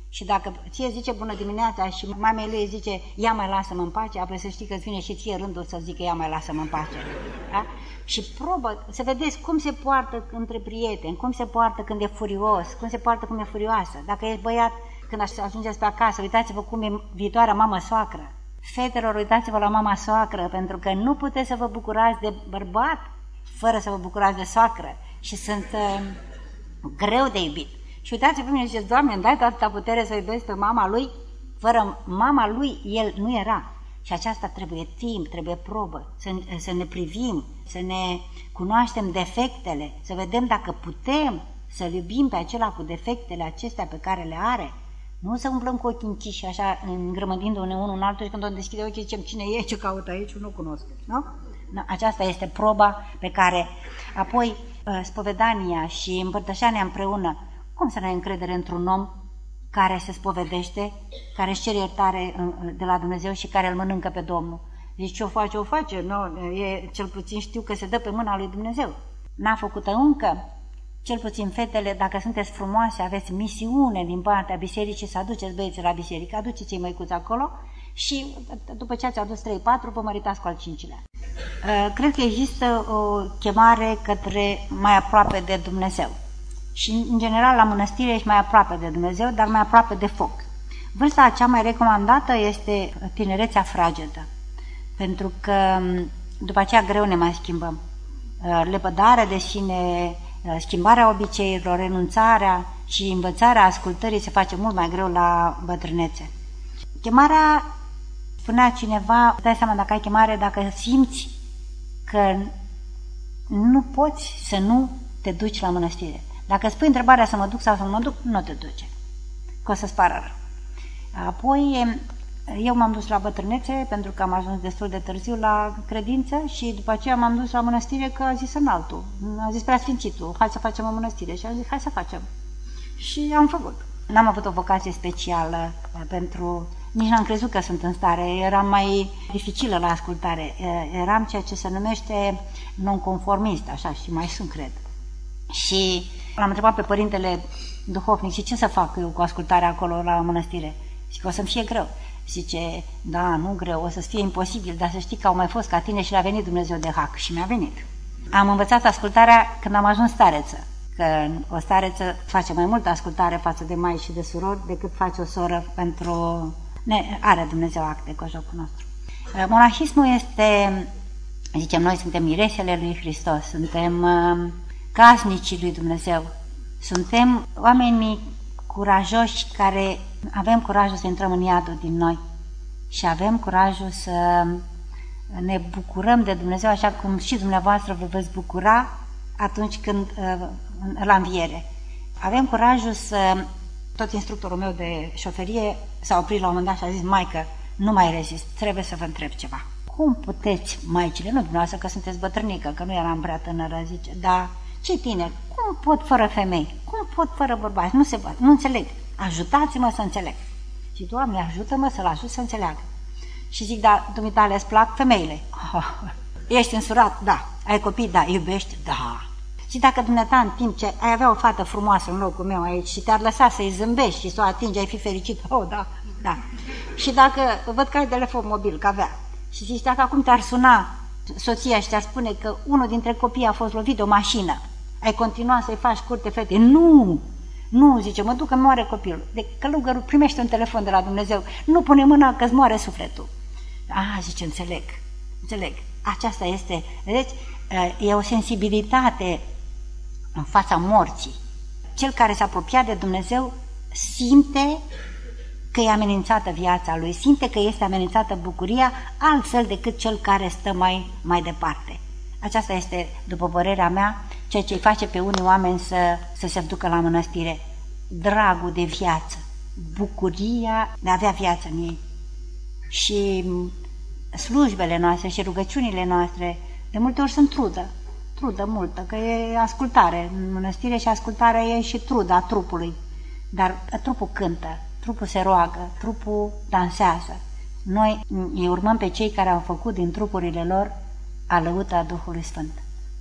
Și dacă ție zice bună dimineața și mamei lui zice ia mai lasă-mă în pace, apoi să știi că îți vine și ție rândul să zică ia mai lasă-mă în pace. Da? Și probă, să vedeți cum se poartă între prieteni, cum se poartă când e furios, cum se poartă când e furioasă. Dacă ești băiat, când ajungeți pe acasă, uitați-vă cum e viitoarea mamă soacră. Fetelor, uitați-vă la mama soacră, pentru că nu puteți să vă bucurați de bărbat fără să vă bucurați de soacră. Și sunt uh, greu de iubit. Și uitați-vă pe mine și ziceți, Doamne, îmi dai atâta putere să iubesc pe mama lui? Fără mama lui, el nu era. Și aceasta trebuie timp, trebuie probă, să, să ne privim, să ne cunoaștem defectele, să vedem dacă putem să-l iubim pe acela cu defectele acestea pe care le are. Nu să umblăm cu ochii închiși, așa, îngrămădindu-ne unul în altul și când o deschide ochii zicem, cine e, ce caută aici, nu cunosc. Nu? Aceasta este proba pe care, apoi, spovedania și împărtășania împreună, cum să ne ai încredere într-un om care se spovedește, care își cere iertare de la Dumnezeu și care îl mănâncă pe Domnul. Zici, ce o face, o face, nu, e, cel puțin știu că se dă pe mâna lui Dumnezeu. N-a făcut-o încă, cel puțin fetele, dacă sunteți frumoase, aveți misiune din partea bisericii să aduceți băieții la biserică, aduceți-i măicuți acolo și după ce ați adus trei patru, vă măritați cu al cincilea. Cred că există o chemare către mai aproape de Dumnezeu. Și, în general, la mănăstire ești mai aproape de Dumnezeu, dar mai aproape de foc. Vârsta cea mai recomandată este tinerețea fragedă, pentru că după aceea greu ne mai schimbăm. Lepădarea de sine, schimbarea obiceiurilor, renunțarea și învățarea ascultării se face mult mai greu la bătrânețe. Chemarea, spunea cineva, dai seama dacă ai chemare, dacă simți că nu poți să nu te duci la mănăstire. Dacă îți pui întrebarea să mă duc sau să nu mă duc, nu te duce, că o să-ți pară rău. Apoi, eu m-am dus la bătrânețe pentru că am ajuns destul de târziu la credință și după aceea m-am dus la mănăstire că a zis înaltul, a zis preasfințitul, hai să facem o mănăstire și am zis hai să facem. Și am făcut. N-am avut o vocație specială pentru... Nici n-am crezut că sunt în stare, eram mai dificilă la ascultare, eram ceea ce se numește nonconformist, așa, și mai sunt, cred. Și l-am întrebat pe părintele duhovnic, și ce să fac eu cu ascultarea acolo la mănăstire? Și că o să-mi fie greu. Zice, da, nu greu, o să-ți fie imposibil, dar să știi că au mai fost ca tine și le-a venit Dumnezeu de hac. Și mi-a venit. Am învățat ascultarea când am ajuns stareță, că o stareță face mai multă ascultare față de mai și de surori decât face o soră pentru... Ne, are Dumnezeu acte cu jocul nostru. Monahismul este, zicem noi, suntem miresele lui Hristos, suntem uh, casnicii lui Dumnezeu, suntem oamenii curajoși care avem curajul să intrăm în iadul din noi și avem curajul să ne bucurăm de Dumnezeu așa cum și dumneavoastră vă veți bucura atunci când uh, la înviere. Avem curajul să... Tot instructorul meu de șoferie s-a oprit la un moment dat și a zis, maică, nu mai rezist, trebuie să vă întreb ceva. Cum puteți, maicile, nu dumneavoastră că sunteți bătrânică, că nu eram prea tânără, zice, dar cei tineri, cum pot fără femei, cum pot fără bărbați, nu se văd, nu înțeleg, ajutați-mă să înțeleg. Și Doamne, ajută-mă să-l ajut să înțeleagă. Și zic, da, dumitale îți plac femeile? Oh, ești însurat? Da. Ai copii? Da. Iubești? Da. Și dacă dumneata în timp ce ai avea o fată frumoasă în locul meu aici și te-ar lăsa să-i zâmbești și să o atingi, ai fi fericit? Oh, da, da. Și dacă văd că ai telefon mobil, că avea, și zici, dacă acum te-ar suna soția și te-ar spune că unul dintre copii a fost lovit de o mașină, ai continua să-i faci curte fete? Nu! Nu, zice, mă duc că moare copilul. De călugărul primește un telefon de la Dumnezeu, nu pune mâna că-ți moare sufletul. Ah, zice, înțeleg, înțeleg. Aceasta este, vedeți, e o sensibilitate în fața morții. Cel care s-a apropiat de Dumnezeu simte că e amenințată viața lui, simte că este amenințată bucuria, altfel decât cel care stă mai, mai departe. Aceasta este, după părerea mea, ceea ce îi face pe unii oameni să, să se ducă la mănăstire. Dragul de viață, bucuria de a avea viață în ei. Și slujbele noastre și rugăciunile noastre de multe ori sunt trudă, trudă multă, că e ascultare în mănăstire și ascultarea e și truda trupului. Dar trupul cântă, trupul se roagă, trupul dansează. Noi îi urmăm pe cei care au făcut din trupurile lor alăuta Duhului Sfânt.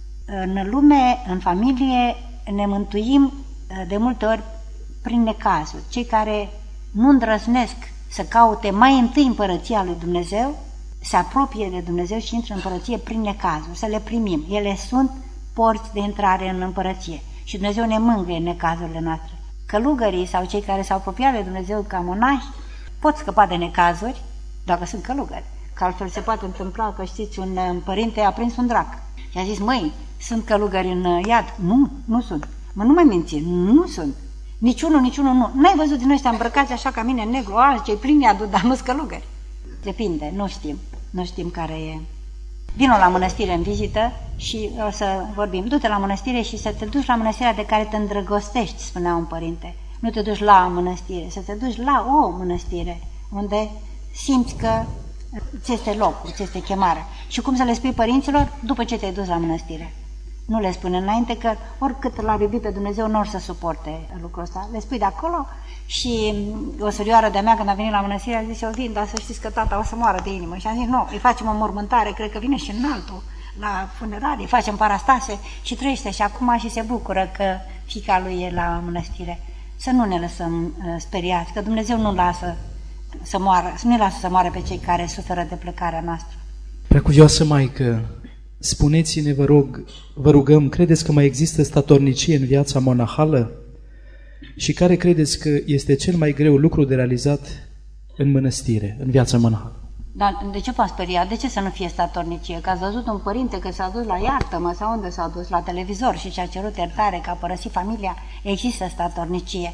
În lume, în familie, ne mântuim de multe ori prin necazuri. Cei care nu îndrăznesc să caute mai întâi împărăția lui Dumnezeu, se apropie de Dumnezeu și intră în împărăție prin necazuri, să le primim. Ele sunt porți de intrare în împărăție și Dumnezeu ne mângâie în necazurile noastre. Călugării sau cei care s-au apropiat de Dumnezeu ca monași pot scăpa de necazuri dacă sunt călugări. Că altfel se poate întâmpla că, știți, un părinte a prins un drac și a zis, măi, sunt călugări în iad? Nu, nu sunt. Mă, nu mai minți, nu sunt. Niciunul, niciunul nu. N-ai văzut din ăștia îmbrăcați așa ca mine, negru, alți, cei plini iadul, dar nu-s călugări. Depinde, nu știm. Nu știm care e. Vino la mănăstire în vizită și o să vorbim. Du-te la mănăstire și să te duci la mănăstirea de care te îndrăgostești, spunea un părinte. Nu te duci la mănăstire, să te duci la o mănăstire unde simți că ți este locul, ți este chemarea. Și cum să le spui părinților? După ce te-ai dus la mănăstire. Nu le spune înainte, că oricât l-ar iubi pe Dumnezeu, nu or să suporte lucrul ăsta. Le spui de acolo. Și o surioară de-a mea, când a venit la mănăstire, a zis, eu vin, dar să știți că tata o să moară de inimă. Și am zis, nu, îi facem o mormântare, cred că vine și în altul, la funerarie, facem parastase și trăiește și acum și se bucură că fiica lui e la mănăstire. Să nu ne lăsăm uh, speriați, că Dumnezeu nu lasă să moară, să nu ne lasă să moară pe cei care suferă de plecarea noastră. Preacuvioasă Maică, spuneți-ne, vă rog, vă rugăm, credeți că mai există statornicie în viața monahală? Și care credeți că este cel mai greu lucru de realizat în mănăstire, în viața monahală? Dar de ce v-am speriat? De ce să nu fie statornicie? Că ați văzut un părinte că s-a dus la iartă-mă sau unde s-a dus la televizor și și-a cerut iertare că a părăsit familia, există statornicie.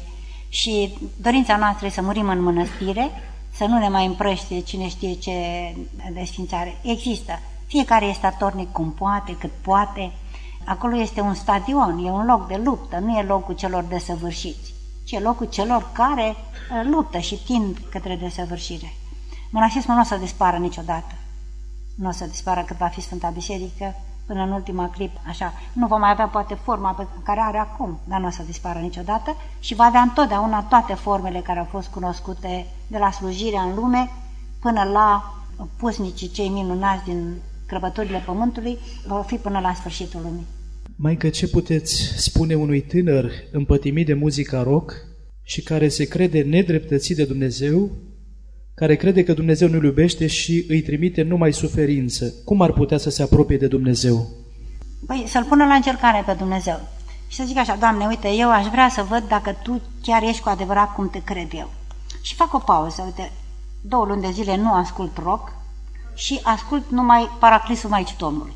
Și dorința noastră e să murim în mănăstire, să nu ne mai împrăștie cine știe ce desfințare. Există. Fiecare e statornic cum poate, cât poate. Acolo este un stadion, e un loc de luptă, nu e locul celor desăvârșiți, ci e locul celor care luptă și tind către desăvârșire. Monasismul nu o să dispară niciodată. Nu o să dispară cât va fi Sfânta Biserică, până în ultima clip, așa. Nu va mai avea poate forma pe care are acum, dar nu o să dispară niciodată și va avea întotdeauna toate formele care au fost cunoscute de la slujirea în lume până la pusnicii cei minunați din crăpăturile pământului, vor fi până la sfârșitul lumii. Maică, ce puteți spune unui tânăr împătimit de muzica rock și care se crede nedreptățit de Dumnezeu, care crede că Dumnezeu nu-l iubește și îi trimite numai suferință? Cum ar putea să se apropie de Dumnezeu? Păi să-L pună la încercare pe Dumnezeu și să zic așa, Doamne, uite, eu aș vrea să văd dacă Tu chiar ești cu adevărat cum Te cred eu. Și fac o pauză, uite, două luni de zile nu ascult rock și ascult numai Paraclisul Maicii Domnului.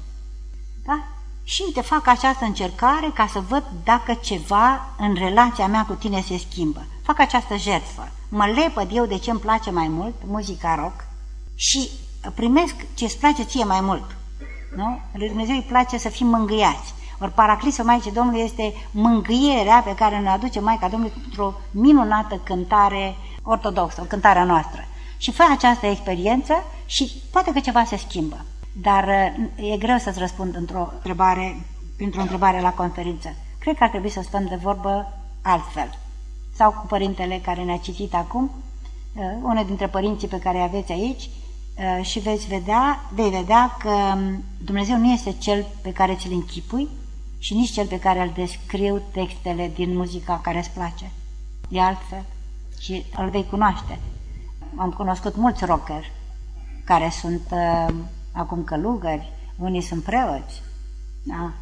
Da? Și uite, fac această încercare ca să văd dacă ceva în relația mea cu Tine se schimbă. Fac această jertfă. Mă lepăd eu de ce îmi place mai mult, muzica rock, și primesc ce îți place ție mai mult. Nu? Lui Dumnezeu îi place să fim mângâiați. Ori Paraclisul Maicii Domnului este mângâierea pe care ne aduce Maica Domnului într-o minunată cântare ortodoxă, o cântarea noastră. Și fă această experiență și poate că ceva se schimbă. Dar e greu să-ți răspund într-o întrebare, printr-o întrebare la conferință. Cred că ar trebui să stăm de vorbă altfel. Sau cu părintele care ne-a citit acum, unul dintre părinții pe care îi aveți aici, și veți vedea, vei vedea că Dumnezeu nu este cel pe care ți-l închipui și nici cel pe care îl descriu textele din muzica care îți place. E altfel și îl vei cunoaște. Am cunoscut mulți rockeri care sunt uh, acum călugări, unii sunt preoți. Da?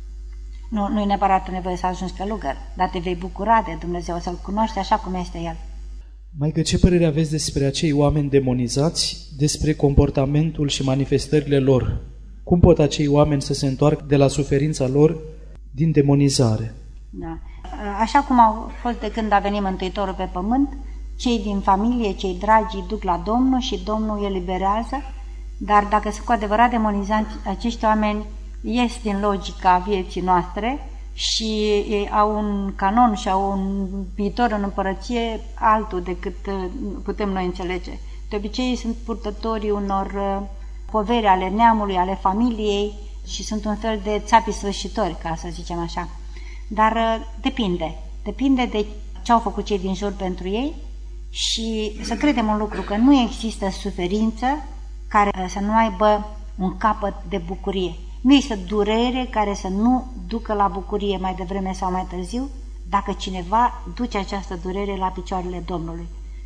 Nu, nu e neapărat nevoie să ajungi călugăr, dar te vei bucura de Dumnezeu, să-L cunoști așa cum este El. Maică, ce părere aveți despre acei oameni demonizați, despre comportamentul și manifestările lor? Cum pot acei oameni să se întoarcă de la suferința lor din demonizare? Da. Așa cum au fost de când a venit Mântuitorul pe pământ, cei din familie, cei dragi, îi duc la Domnul și Domnul îi eliberează, dar dacă sunt cu adevărat demonizați, acești oameni ies din logica vieții noastre și ei au un canon și au un viitor în împărăție altul decât putem noi înțelege. De obicei sunt purtătorii unor poveri ale neamului, ale familiei și sunt un fel de țapi sfârșitori, ca să zicem așa. Dar depinde. Depinde de ce au făcut cei din jur pentru ei și să credem un lucru, că nu există suferință care să nu aibă un capăt de bucurie. Nu există durere care să nu ducă la bucurie mai devreme sau mai târziu, dacă cineva duce această durere la picioarele Domnului.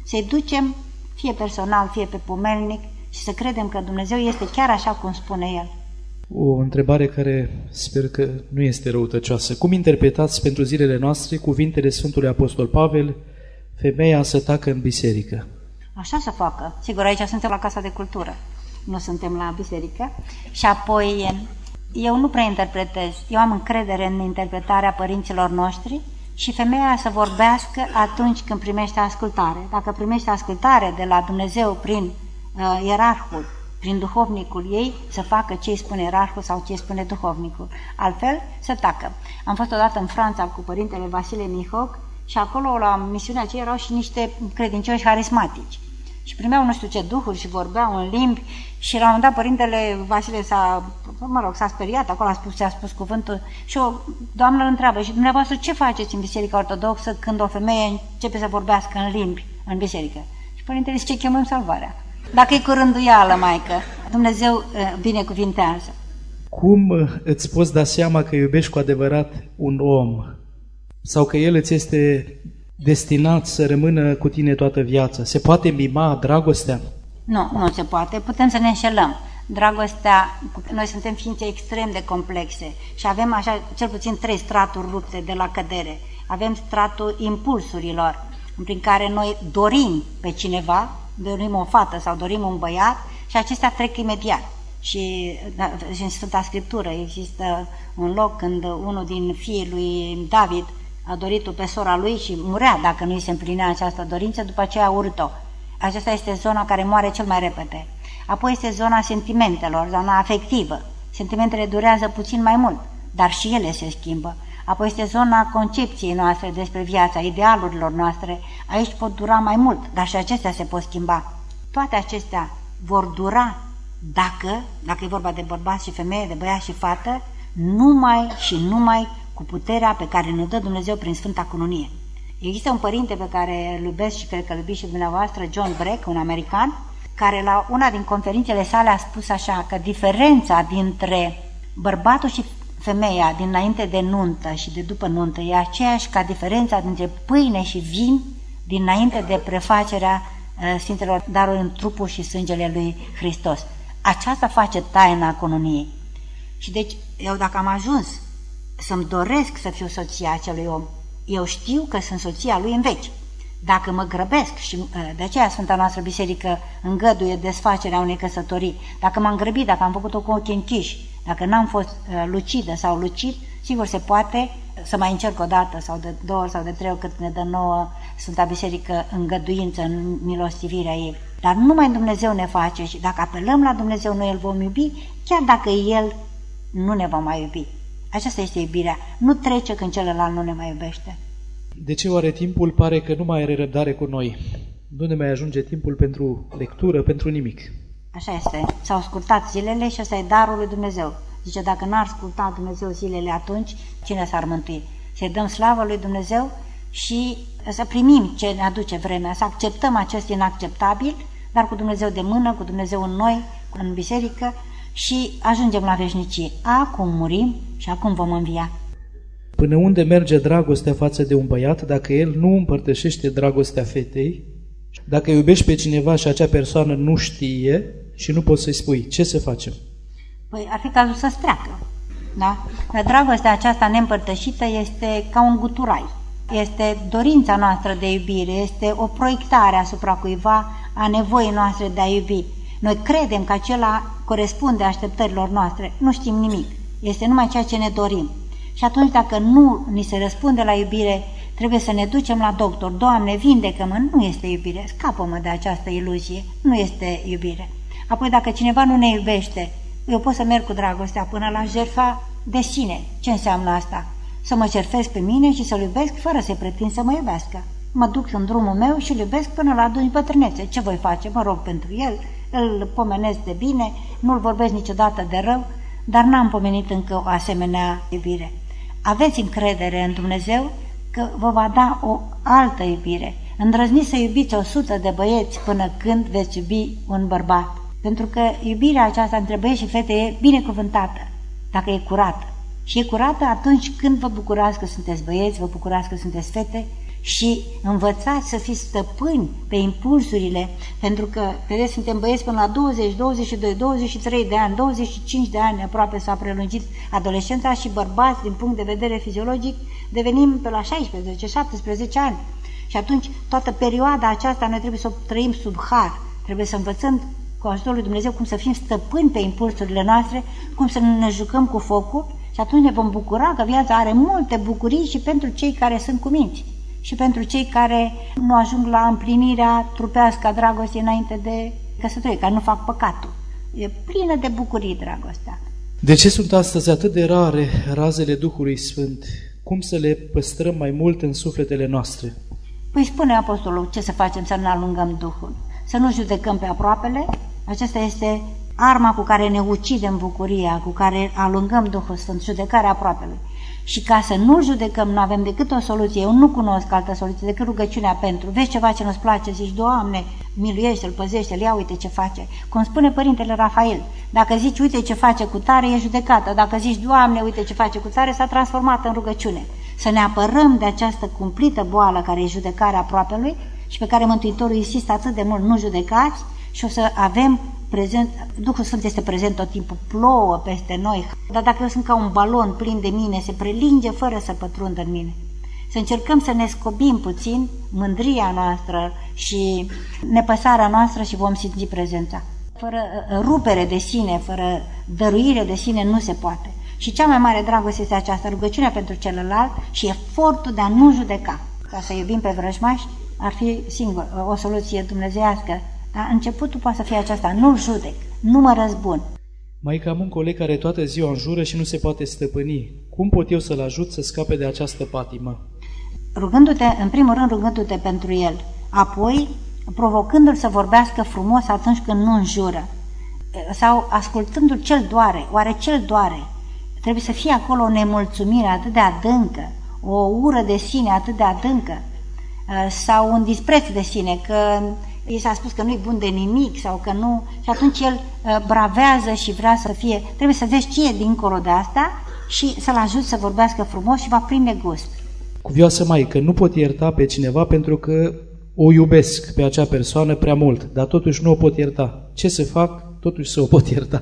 să-i ducem fie personal, fie pe pomelnic și să credem că Dumnezeu este chiar așa cum spune El. O întrebare care sper că nu este răutăcioasă. Cum interpretați pentru zilele noastre cuvintele Sfântului Apostol Pavel, femeia să tacă în biserică? Așa să facă. Sigur, aici suntem la Casa de Cultură, nu suntem la biserică. Și apoi, eu nu prea interpretez. Eu am încredere în interpretarea părinților noștri și femeia să vorbească atunci când primește ascultare. Dacă primește ascultare de la Dumnezeu prin uh, ierarhul, prin duhovnicul ei, să facă ce îi spune ierarhul sau ce îi spune duhovnicul. Altfel, să tacă. Am fost odată în Franța cu părintele Vasile Mihoc și acolo, la misiunea aceea, erau și niște credincioși harismatici. Și primeau nu știu ce duhuri și vorbeau în limbi și la un moment dat părintele Vasile s-a, mă rog, s-a speriat, acolo a spus, a spus cuvântul și o doamnă îl întreabă: și dumneavoastră ce faceți în Biserica Ortodoxă când o femeie începe să vorbească în limbi în biserică? Și părintele zice: chemăm salvarea. Dacă e cu rânduială, maică, Dumnezeu binecuvintează. Cum îți poți da seama că iubești cu adevărat un om sau că el îți este destinat să rămână cu tine toată viața? Se poate mima dragostea? Nu, nu se poate. Putem să ne înșelăm. Dragostea, noi suntem ființe extrem de complexe și avem așa cel puțin trei straturi rupte de la cădere. Avem stratul impulsurilor, prin care noi dorim pe cineva, dorim o fată sau dorim un băiat și acestea trec imediat. Și, și în Sfânta Scriptură există un loc când unul din fiii lui David a dorit-o pe sora lui și murea dacă nu îi se împlinea această dorință, după aceea a urât-o. Aceasta este zona care moare cel mai repede. Apoi este zona sentimentelor, zona afectivă. Sentimentele durează puțin mai mult, dar și ele se schimbă. Apoi este zona concepției noastre despre viața, idealurilor noastre. Aici pot dura mai mult, dar și acestea se pot schimba. Toate acestea vor dura dacă, dacă e vorba de bărbați și femeie, de băiat și fată, numai și numai cu puterea pe care ne dă Dumnezeu prin Sfânta Cununie. Există un părinte pe care îl iubesc și cred că îl iubiți și dumneavoastră, John Breck, un american, care la una din conferințele sale a spus așa, că diferența dintre bărbatul și femeia dinainte de nuntă și de după nuntă e aceeași ca diferența dintre pâine și vin dinainte de prefacerea uh, Sfintelor daruri în trupul și sângele lui Hristos. Aceasta face taina Cununiei. Și deci, eu dacă am ajuns să-mi doresc să fiu soția acelui om, eu știu că sunt soția lui în veci. Dacă mă grăbesc, și de aceea Sfânta noastră Biserică îngăduie desfacerea unei căsătorii, dacă m-am grăbit, dacă am făcut-o cu ochii închiși, dacă n-am fost lucidă sau lucid, sigur se poate să mai încerc o dată sau de două ori sau de trei ori cât ne dă nouă Sfânta Biserică îngăduință în milostivirea ei. Dar numai Dumnezeu ne face și dacă apelăm la Dumnezeu, noi îl vom iubi, chiar dacă El nu ne va mai iubi. Aceasta este iubirea. Nu trece când celălalt nu ne mai iubește. De ce oare timpul pare că nu mai are răbdare cu noi? Nu ne mai ajunge timpul pentru lectură, pentru nimic. Așa este. S-au scurtat zilele și ăsta e darul lui Dumnezeu. Zice, dacă n-ar scurta Dumnezeu zilele atunci, cine s-ar mântui? Să-i dăm slavă lui Dumnezeu și să primim ce ne aduce vremea, să acceptăm acest inacceptabil, dar cu Dumnezeu de mână, cu Dumnezeu în noi, în biserică, și ajungem la veșnicie. Acum murim și acum vom învia. Până unde merge dragostea față de un băiat dacă el nu împărtășește dragostea fetei? Dacă iubești pe cineva și acea persoană nu știe și nu poți să-i spui, ce să facem? Păi ar fi cazul să-ți treacă. Da? Dar dragostea aceasta neîmpărtășită este ca un guturai. Este dorința noastră de iubire, este o proiectare asupra cuiva a nevoii noastre de a iubi. Noi credem că acela corespunde așteptărilor noastre, nu știm nimic. Este numai ceea ce ne dorim. Și atunci dacă nu ni se răspunde la iubire, trebuie să ne ducem la doctor. Doamne, vindecă-mă, nu este iubire, scapă-mă de această iluzie, nu este iubire. Apoi dacă cineva nu ne iubește, eu pot să merg cu dragostea până la jertfa de sine. Ce înseamnă asta? Să mă cerfesc pe mine și să-l iubesc fără să-i pretind să mă iubească. Mă duc în drumul meu și îl iubesc până la adânci bătrânețe. Ce voi face? Mă rog pentru el, îl pomenesc de bine, nu-l vorbesc niciodată de rău, dar n-am pomenit încă o asemenea iubire. Aveți încredere în Dumnezeu că vă va da o altă iubire. Îndrăzniți să iubiți o sută de băieți până când veți iubi un bărbat. Pentru că iubirea aceasta între băieți și fete e binecuvântată, dacă e curată. Și e curată atunci când vă bucurați că sunteți băieți, vă bucurați că sunteți fete și învățați să fiți stăpâni pe impulsurile, pentru că, vedeți, suntem băieți până la douăzeci, douăzeci și doi, douăzeci și trei de ani, douăzeci și cinci de ani aproape s-a prelungit adolescența și bărbați, din punct de vedere fiziologic, devenim pe la șaisprezece, șaptesprezece ani. Și atunci, toată perioada aceasta noi trebuie să o trăim sub har, trebuie să învățăm cu ajutorul lui Dumnezeu cum să fim stăpâni pe impulsurile noastre, cum să ne jucăm cu focul și atunci ne vom bucura că viața are multe bucurii și pentru cei care sunt cuminți și pentru cei care nu ajung la împlinirea trupească a dragostei înainte de căsătorie, care nu fac păcatul. E plină de bucurii dragostea. De ce sunt astăzi atât de rare razele Duhului Sfânt? Cum să le păstrăm mai mult în sufletele noastre? Păi spune Apostolul ce să facem, să nu alungăm Duhul, să nu judecăm pe aproapele. Aceasta este arma cu care ne ucidem bucuria, cu care alungăm Duhul Sfânt, judecarea aproapelui. Și ca să nu judecăm, nu avem decât o soluție. Eu nu cunosc altă soluție decât rugăciunea pentru. Vezi ceva ce nu-ți place, zici, Doamne, miluiește-l, păzește-l, ia uite ce face. Cum spune Părintele Rafael, dacă zici, uite ce face cu tare, e judecată. Dacă zici, Doamne, uite ce face cu tare, s-a transformat în rugăciune. Să ne apărăm de această cumplită boală care e judecarea aproapelui și pe care Mântuitorul insistă atât de mult, nu judecați, și o să avem prezent, Duhul Sfânt este prezent tot timpul, plouă peste noi, dar dacă eu sunt ca un balon plin de mine, se prelinge fără să pătrundă în mine. Să încercăm să ne scobim puțin mândria noastră și nepăsarea noastră și vom simți prezența. Fără rupere de sine, fără dăruire de sine nu se poate. Și cea mai mare dragoste este această, rugăciunea pentru celălalt și efortul de a nu judeca. Ca să iubim pe vrăjmași ar fi singur o soluție dumnezeiască. Dar începutul poate să fie aceasta, nu-l judec, nu mă răzbun. Maică, am un coleg care toată ziua înjură și nu se poate stăpâni. Cum pot eu să-l ajut să scape de această patimă? Rugându-te, în primul rând rugându-te pentru el, apoi provocându-l să vorbească frumos atunci când nu înjură, sau ascultându-l ce-l doare, oare ce-l doare? Trebuie să fie acolo o nemulțumire atât de adâncă, o ură de sine atât de adâncă, sau un dispreț de sine, că i s-a spus că nu-i bun de nimic sau că nu, și atunci el uh, bravează și vrea să fie, trebuie să vezi ce e dincolo de asta și să-l ajut să vorbească frumos și va prinde gust. Cuvioasă Maică, nu pot ierta pe cineva pentru că o iubesc pe acea persoană prea mult, dar totuși nu o pot ierta. Ce să fac? Totuși să o pot ierta.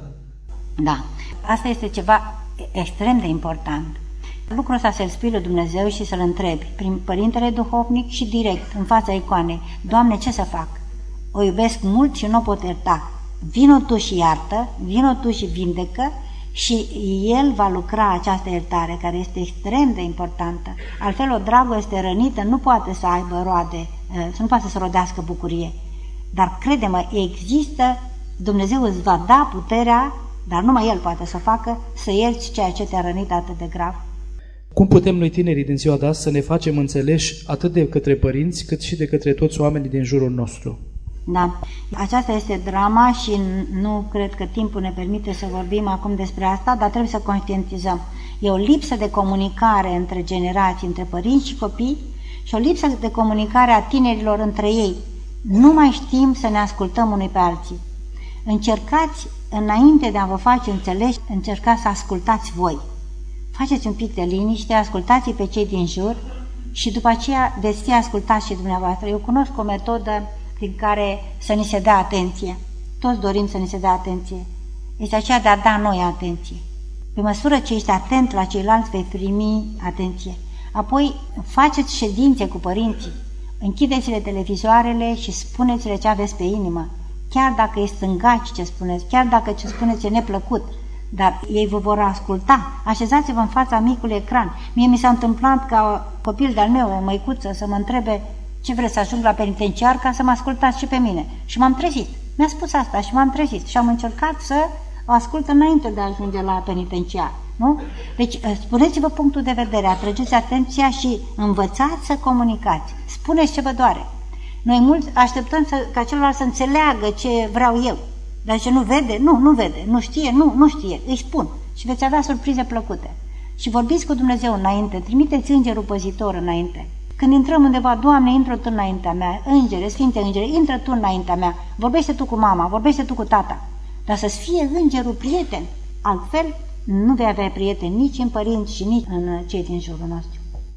Da, asta este ceva extrem de important. Lucrul ăsta să-l spui lui Dumnezeu și să-l întrebi prin Părintele Duhovnic și direct, în fața icoanei. Doamne, ce să fac? O iubesc mult și nu o pot ierta. Vino Tu și iartă, vino Tu și vindecă și El va lucra această iertare, care este extrem de importantă. Altfel, o dragoste rănită nu poate să aibă roade, nu poate să rodească bucurie. Dar crede-mă, există, Dumnezeu îți va da puterea, dar numai El poate să o facă, să ierți ceea ce te-a rănit atât de grav. Cum putem noi tinerii din ziua de azi să ne facem înțeleși atât de către părinți, cât și de către toți oamenii din jurul nostru? Da, aceasta este drama și nu cred că timpul ne permite să vorbim acum despre asta, dar trebuie să conștientizăm. E o lipsă de comunicare între generații, între părinți și copii și o lipsă de comunicare a tinerilor între ei. Nu mai știm să ne ascultăm unii pe alții. Încercați, înainte de a vă face înțeleși, încercați să ascultați voi. Faceți un pic de liniște, ascultați pe cei din jur și după aceea veți fi ascultați și dumneavoastră. Eu cunosc o metodă prin care să ni se dea atenție. Toți dorim să ni se dea atenție. Este aceea de a da noi atenție. Pe măsură ce ești atent la ceilalți, vei primi atenție. Apoi faceți ședințe cu părinții. Închideți-le televizoarele și spuneți-le ce aveți pe inimă. Chiar dacă e stângaci ce spuneți, chiar dacă ce spuneți e neplăcut, dar ei vă vor asculta. Așezați-vă în fața micului ecran. Mie mi s-a întâmplat ca copil de-al meu, o măicuță, să mă întrebe ce vreți, să ajung la penitenciar ca să mă ascultați și pe mine. Și m-am trezit. Mi-a spus asta și m-am trezit. Și am încercat să o ascult înainte de a ajunge la penitenciar. Nu? Deci, spuneți-vă punctul de vedere, atrageți atenția și învățați să comunicați. Spuneți ce vă doare. Noi mulți așteptăm să, ca celălalt să înțeleagă ce vreau eu. Dar ce nu vede? Nu, nu vede. Nu știe? Nu, nu știe. Îi spun. Și veți avea surprize plăcute. Și vorbiți cu Dumnezeu înainte. Trimiteți îngerul păzitor înainte. Când intrăm undeva, Doamne, intră Tu înaintea mea. Îngere, Sfinte Îngere, intră Tu înaintea mea. Vorbește Tu cu mama, vorbește Tu cu tata. Dar să-ți fie îngerul prieten. Altfel, nu vei avea prieteni nici în părinți și nici în cei din jurul nostru.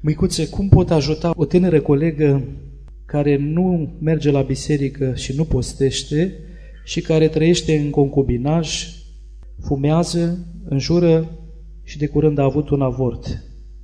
Măicuțe, cum pot ajuta o tânără colegă care nu merge la biserică și nu postește și care trăiește în concubinaj, fumează, înjură și de curând a avut un avort?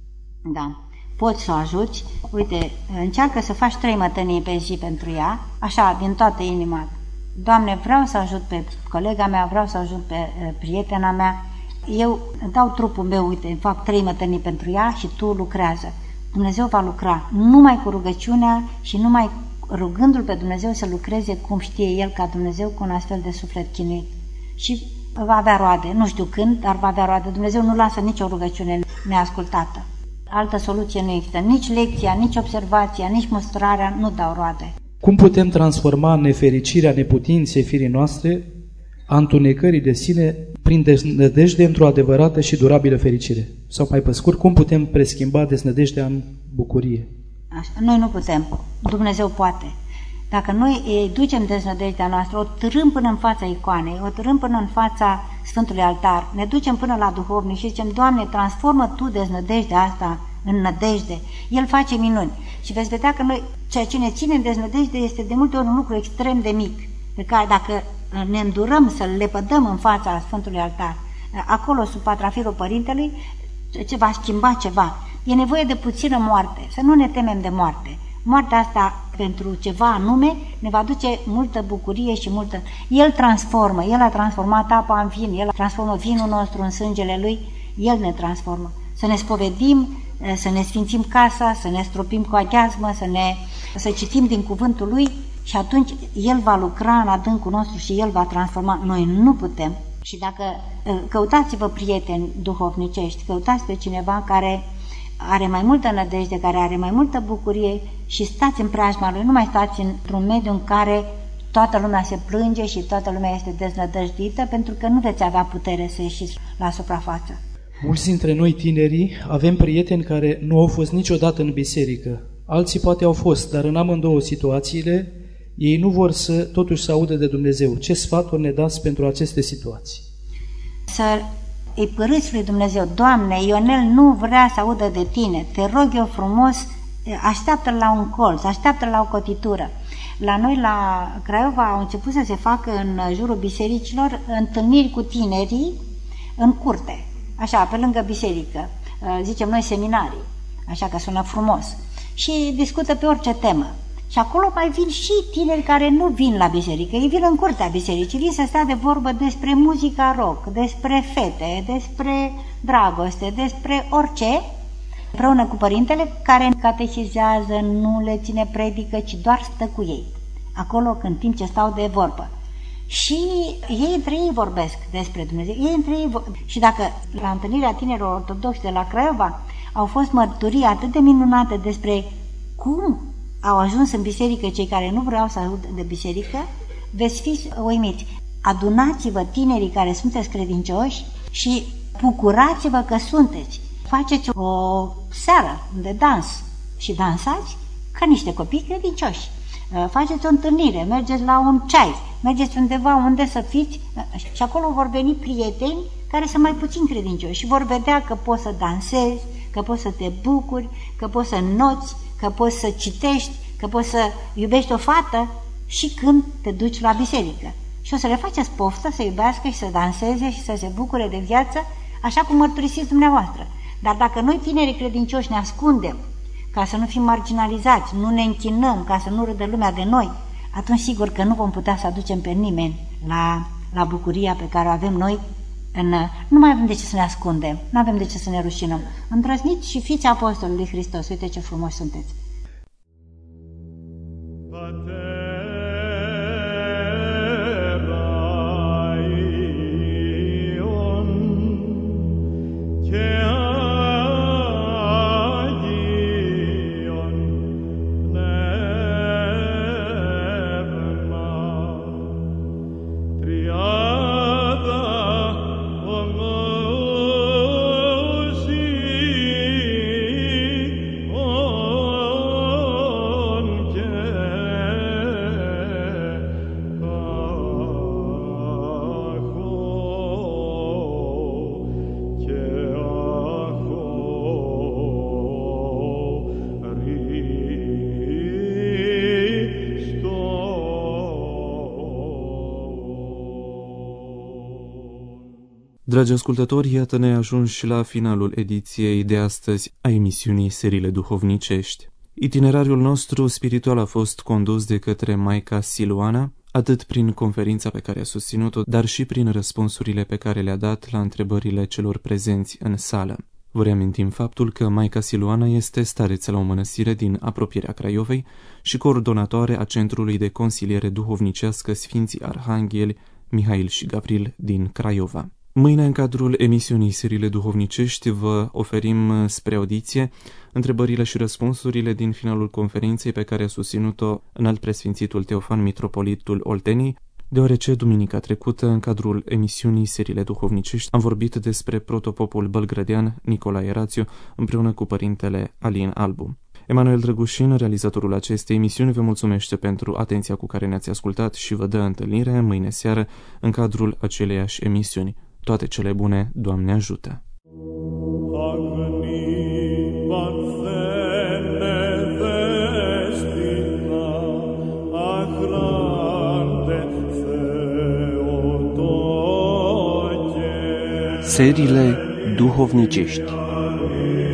Da, poți să o ajuți. Uite, încearcă să faci trei mătănii pe zi pentru ea, așa, din toată inima. Doamne, vreau să ajut pe colega mea, vreau să ajut pe uh, prietena mea. Eu dau trupul meu, uite, fac trei mătănii pentru ea și tu lucrează. Dumnezeu va lucra numai cu rugăciunea și numai rugându-L pe Dumnezeu să lucreze cum știe El ca Dumnezeu, cu un astfel de suflet chinuit. Și va avea roade, nu știu când, dar va avea roade. Dumnezeu nu lasă nicio rugăciune neascultată. Altă soluție nu există. Nici lecția, nici observația, nici mustrarea nu dau roade. Cum putem transforma nefericirea, neputinței firii noastre, a întunecării de sine, prin deznădejde într-o adevărată și durabilă fericire? Sau mai pe scurt, cum putem preschimba deznădejdea în bucurie? Așa. Noi nu putem. Dumnezeu poate. Dacă noi îi ducem deznădejdea noastră, o târâm până în fața icoanei, o târâm până în fața Sfântului Altar, ne ducem până la duhovnic și zicem: Doamne, transformă Tu deznădejdea asta în nădejde. El face minuni. Și veți vedea că noi, ceea ce ne ține în deznădejde este de multe ori un lucru extrem de mic, pe care dacă ne îndurăm să-l lepădăm în fața Sfântului Altar, acolo sub patrafirul Părintelui, ce va schimba ceva. E nevoie de puțină moarte, să nu ne temem de moarte. Moartea asta, pentru ceva anume, ne va duce multă bucurie și multă... El transformă, El a transformat apa în vin, El transformă vinul nostru în sângele Lui, El ne transformă. Să ne spovedim, să ne sfințim casa, să ne stropim cu aghiazmă, să, ne, să citim din cuvântul Lui și atunci El va lucra în adâncul nostru și El va transforma. Noi nu putem. Și dacă căutați-vă prieteni duhovnicești, căutați pe cineva care are mai multă nădejde, care are mai multă bucurie și stați în preajma Lui, nu mai stați într-un mediu în care toată lumea se plânge și toată lumea este deznădăjduită, pentru că nu veți avea putere să ieșiți la suprafață. Mulți dintre noi tinerii avem prieteni care nu au fost niciodată în biserică. Alții poate au fost, dar în amândouă situațiile ei nu vor să totuși să audă de Dumnezeu. Ce sfaturi ne dați pentru aceste situații? Să îi părâți lui Dumnezeu: Doamne, Ionel nu vrea să audă de Tine, te rog eu frumos, așteaptă-l la un colț, așteaptă-l la o cotitură. La noi, la Craiova, au început să se facă în jurul bisericilor întâlniri cu tinerii în curte, așa, pe lângă biserică, zicem noi seminarii, așa că sună frumos, și discută pe orice temă. Și acolo mai vin și tineri care nu vin la biserică, ei vin în curtea bisericii, vin să stea de vorbă despre muzica rock, despre fete, despre dragoste, despre orice, împreună cu părintele care catechizează, nu le ține predică, ci doar stă cu ei, acolo în timp ce stau de vorbă. Și ei între ei vorbesc despre Dumnezeu, ei între ei vor... Și dacă la întâlnirea tinerilor ortodoxi de la Craiova au fost mărturii atât de minunate despre cum au ajuns în biserică cei care nu vreau să audă de biserică, veți fi uimiți. Adunați-vă tinerii care sunteți credincioși și bucurați-vă că sunteți. Faceți o seară de dans și dansați ca niște copii credincioși. Faceți o întâlnire, mergeți la un ceai, mergeți undeva unde să fiți și acolo vor veni prieteni care sunt mai puțin credincioși și vor vedea că poți să dansezi, că poți să te bucuri, că poți să înnoți, că poți să citești, că poți să iubești o fată și când te duci la biserică. Și o să le faceți poftă să iubească și să danseze și să se bucure de viață, așa cum mărturisiți dumneavoastră. Dar dacă noi, tinerii credincioși, ne ascundem ca să nu fim marginalizați, nu ne închinăm ca să nu râdă lumea de noi, atunci sigur că nu vom putea să aducem pe nimeni la, la bucuria pe care o avem noi. În, nu mai avem de ce să ne ascundem, nu avem de ce să ne rușinăm. Îndrăzniți și fiți apostolul lui Hristos. Uite ce frumos sunteți! Oh Dragi ascultători, iată ne ajungi la finalul ediției de astăzi a emisiunii Seriile Duhovnicești. Itinerariul nostru spiritual a fost condus de către Maica Siluana, atât prin conferința pe care a susținut-o, dar și prin răspunsurile pe care le-a dat la întrebările celor prezenți în sală. Vă reamintim faptul că Maica Siluana este stareță la o mănăstire din apropierea Craiovei și coordonatoare a Centrului de Consiliere Duhovnicească Sfinții Arhangheli Mihail și Gavril din Craiova. Mâine, în cadrul emisiunii Seriile Duhovnicești, vă oferim spre audiție întrebările și răspunsurile din finalul conferinței pe care a susținut-o Înalt Preasfințitul Teofan, Mitropolitul Olteniei, deoarece duminica trecută, în cadrul emisiunii Seriile Duhovnicești, am vorbit despre protopopul bălgrădean Nicolae Rațiu împreună cu părintele Alin Albu. Emanuel Drăgușin, realizatorul acestei emisiuni, vă mulțumește pentru atenția cu care ne-ați ascultat și vă dă întâlnire mâine seară în cadrul aceleiași emisiuni. Toate cele bune, Doamne ajută! Seriile Duhovnicești.